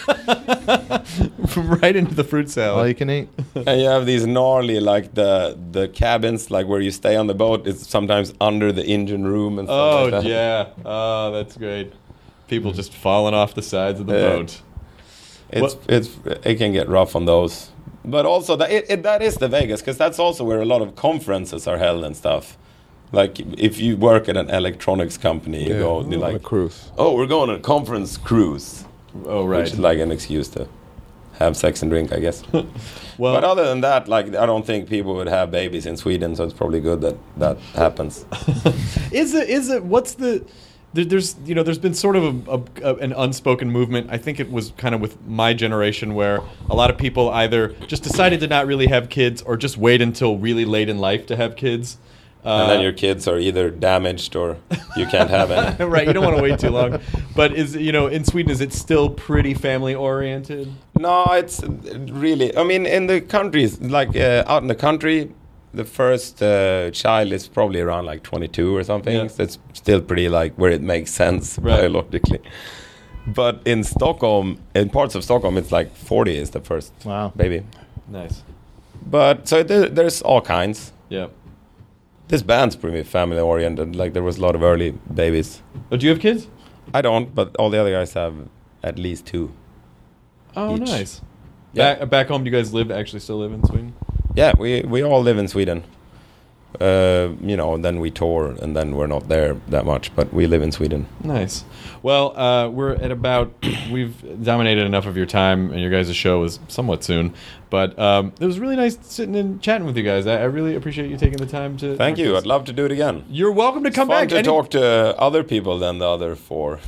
Right into the fruit salad. All you can eat. And you have these gnarly, the cabins, where you stay on the boat. It's sometimes under the engine room and stuff like that. Yeah. Oh, that's great. People just falling off the sides of the boat. It can get rough on those. But also, that is the Vegas, because that's also where a lot of conferences are held and stuff. If you work at an electronics company, you go on a cruise. Oh, we're going on a conference cruise. Oh, right. Which is an excuse to have sex and drink, I guess. Well, but other than that, I don't think people would have babies in Sweden, so it's probably good that happens. Is it? What's the? There's been sort of an unspoken movement. I think it was kind of with my generation where a lot of people either just decided to not really have kids or just wait until really late in life to have kids. And then your kids are either damaged or you can't have any. Right, you don't want to wait too long. But in Sweden, is it still pretty family oriented? No, it's really. I mean, in the countries, out in the country, the first child is probably around 22 or something. Yeah. So it's still pretty where it makes sense biologically. But in Stockholm, in parts of Stockholm, it's 40 is the first baby. Nice. But so there's all kinds. Yeah. This band's pretty family oriented. There was a lot of early babies. Oh, do you have kids? I don't, but all the other guys have at least 2. Oh, each. nice. Yeah. Back home, do you guys still live in Sweden? Yeah, we all live in Sweden. And then we tour, and then we're not there that much, but we live in Sweden. Nice. Well, we're at we've dominated enough of your time, and your guys' show is somewhat soon. But it was really nice sitting and chatting with you guys. I really appreciate you taking the time to. Thank you. I'd love to do it again. You're welcome to come back. back. To talk to other people than the other 4.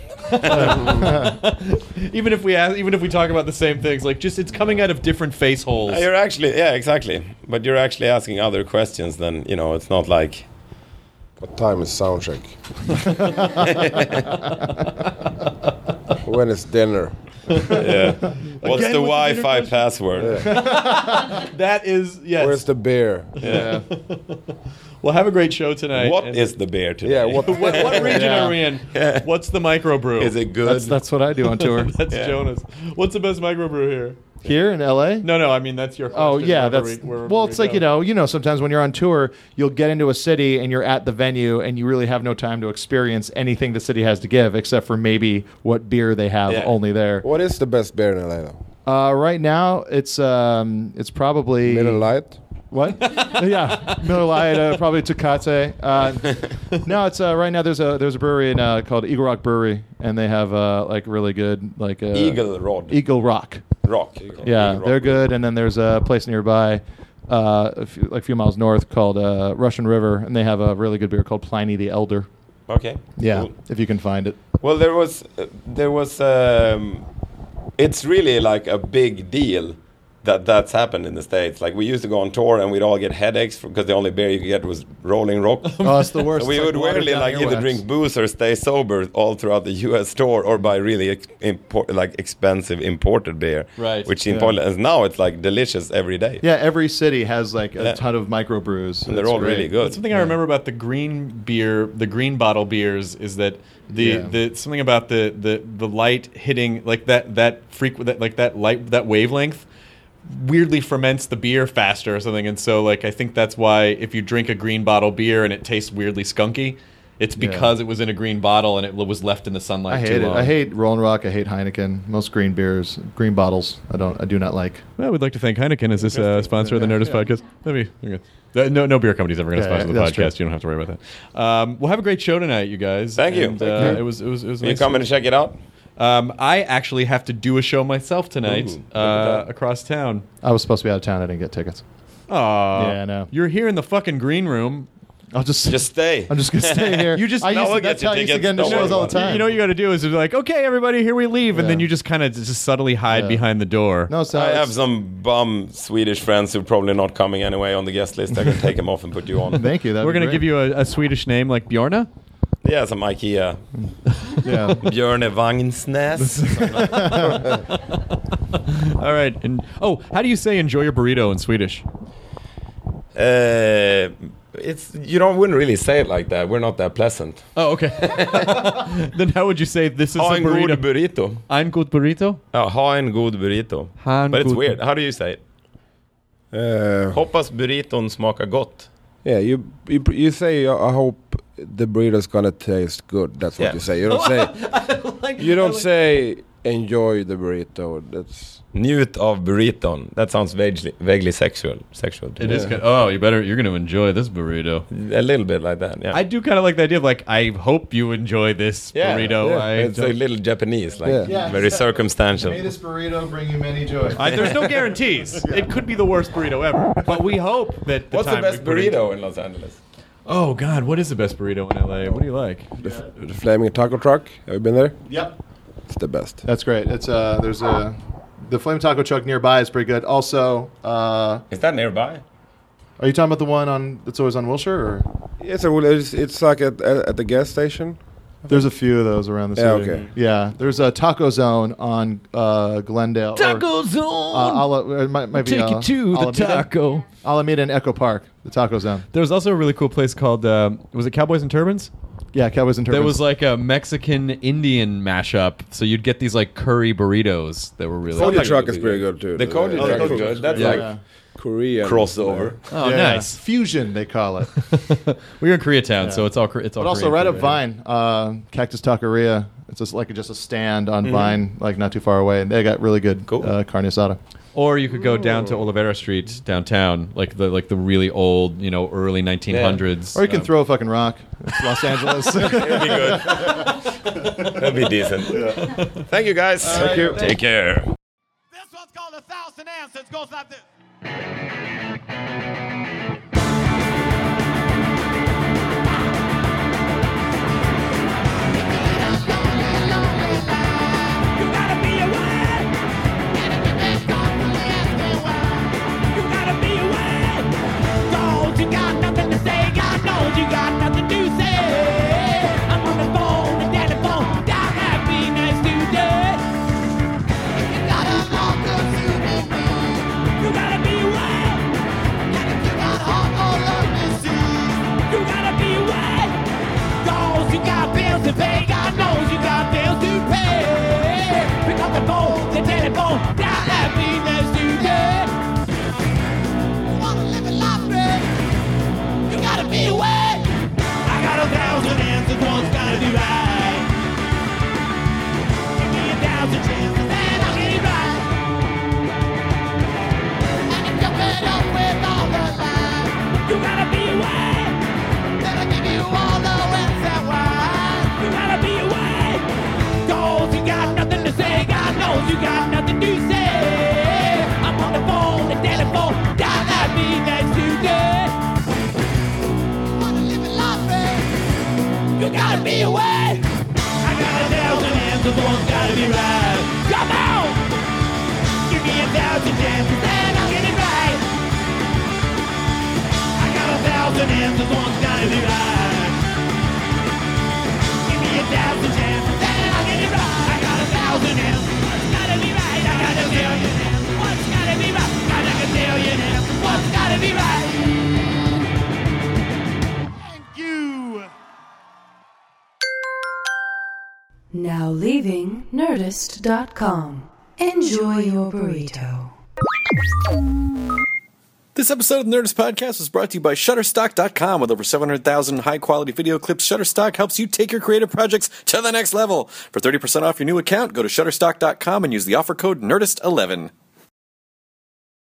even if we talk about the same things, it's coming out of different face holes. You're actually, exactly. But you're actually asking other questions than it's not like. What time is soundcheck? When is dinner? Yeah. What's Again the with the Wi-Fi password? That is yes. Where's the beer? Yeah. Well, have a great show tonight. What is the beer today? Yeah. What region are we in? Yeah. What's the microbrew? Is it good? That's what I do on tour. That's Jonas. What's the best microbrew here? Here in LA? No, I mean that's your question. Oh yeah, wherever that's wherever it's we go. sometimes when you're on tour, you'll get into a city and you're at the venue and you really have no time to experience anything the city has to give except for maybe what beer they have only there. What is the best beer in LA though? Right now it's probably Miller Lite. What? Yeah, Miller Lite, probably Tecate. No, it's right now. There's a brewery called Eagle Rock Brewery, and they have really good Eagle Rock. Yeah, they're good. And then there's a place nearby, a few miles north, called Russian River, and they have a really good beer called Pliny the Elder. Okay. Yeah, Cool. if you can find it. Well, there was. It's really a big deal that's happened in the States. Like we used to go on tour and we'd all get headaches because the only beer you could get was Rolling Rock. Oh, that's the worst. So we It's would watered rarely down like either earwax. drink booze or stay sober all throughout the U.S. store or buy really expensive imported beer. Right. Which in Poland, and now it's like delicious every day. Yeah, every city has like a Yeah. ton of microbrews. And they're It's all great. really good. That's something I remember about the green beer, the green bottle beers, is that the something about the light hitting like that frequent that light that wavelength weirdly ferments the beer faster or something, and so like I think that's why if you drink a green bottle beer and it tastes weirdly skunky, it's because it was in a green bottle and it was left in the sunlight. I hate too it. long. I hate Rolling Rock. I hate Heineken. Most green beers, green bottles. I do not like. Well, we'd like to thank Heineken as this sponsor of the Nerdist podcast. No beer company's ever going to sponsor the that's podcast. true. You don't have to worry about that. We'll have a great show tonight, you guys. Thank you. And, Thank you. It was You nice. coming to check it out? I actually have to do a show myself tonight Ooh, look at that. across town. I was supposed to be out of town. I didn't get tickets. Aw. Yeah, I know. You're here in the fucking green room. I'll just stay. I'm just gonna stay here. You just- I No, used we'll to, get that's you how I used to tickets. get into Don't shows worry all the about it. time. You know what you got to do is be like, okay, everybody, here we leave, and Yeah. then you just kind of just subtly hide Yeah. behind the door. No, so I it's- have some bum Swedish friends who are probably not coming anyway on the guest list. I can take them off and put you on. Thank you. We're going to give you a Swedish name like Bjorna. Yeah, some IKEA. Yeah. Björne Vagnsnäs. All right. And how do you say enjoy your burrito in Swedish? It's wouldn't really say it like that. We're not that pleasant. Oh, okay. Then how would you say this is Ha a en god burrito? burrito. Ein god burrito? Ha en god burrito. Ha en But it's god- weird. How do you say it? Hoppas burriton smakar gott. Yeah, you say I hope the burrito's gonna taste good. That's what Yeah. you say. You don't say you don't say enjoy the burrito. That's Njut av burriton. That sounds vaguely sexual. Sexual. To It me. is good. Oh, you're going to enjoy this burrito. A little bit like that. Yeah. I do kind of like the idea of like, I hope you enjoy this burrito. yeah. It's a little Japanese, like Yeah. very circumstantial. May this burrito bring you many joy. There's no guarantees. It could be the worst burrito ever, but we hope that. What's the time best we put in- burrito in Los Angeles? Oh God, what is the best burrito in LA? What do you like? the flaming taco truck. Have you been there? Yep. It's the best. That's great. It's there's the Flame Taco Truck nearby is pretty good. Also, Is that nearby? are you talking about the one that's always on Wilshire? Or It's it's like at the gas station. there's a few of those around the Yeah, city. okay. Yeah, there's a Taco Zone on Glendale. Zone. It might be Alameda. Alameda and Echo Park, the Taco Zone. There was also a really cool place called was it Cowboys and Turbans? Yeah, Cowboys and Turbans. There was like a Mexican Indian mashup, so you'd get these like curry burritos that were really Cody like truck it is would be pretty good. good too. The Cody truck is good. That's Yeah. like Korean crossover. Oh, Yeah. nice. Fusion, they call it. We're in Koreatown, so it's all But also Korean right up food. Vine, Cactus Taqueria. It's just a stand on Vine, like not too far away, and they got really good Cool. carne asada. Or you could go down to Olivera Street downtown, like the really old, early 1900s. Or you can throw a fucking rock. It's Los Angeles. That'd be good. That'd be decent. Thank you, guys. Thank you. Take care. This one's called 1,000 Answers. Goes like this. You gotta be aware. You gotta be aware. Don't you got nothing to say? God knows you got nothing to say. I'm on the phone, the telephone, down happiness today. You gotta be aware. You gotta be aware. Cause you got bills to pay. God knows you got bills to pay. Pick up the phone, the telephone, down happiness today. You wanna live a life, babe? You gotta be aware. I got 1,000 answers, one's gotta be right. Give me 1,000 chances and I'll get it right. And if you're fed up with all the lies, you gotta be aware. Then I'll give you all the answers why. You gotta be aware. Cause you got nothing to say. God knows you got nothing to say. I'm on the phone, the telephone, down happiness today. Wanna live a life, babe? You gotta be aware. I got 1,000 answers, one's gotta be right. Come on! Give me 1,000 chances, then I'll get it right. I got 1,000 answers, one's gotta be right. Give me 1,000 chances, then I'll get it right. I got 1,000 answers, one's gotta be right. I got a million answers, one's gotta be right. I got a million answers, one's gotta be right. Thank you. Now leaving Nerdist.com. Enjoy your burrito. This episode of the Nerdist Podcast was brought to you by Shutterstock.com. With over 700,000 high-quality video clips, Shutterstock helps you take your creative projects to the next level. For 30% off your new account, go to Shutterstock.com and use the offer code NERDIST11.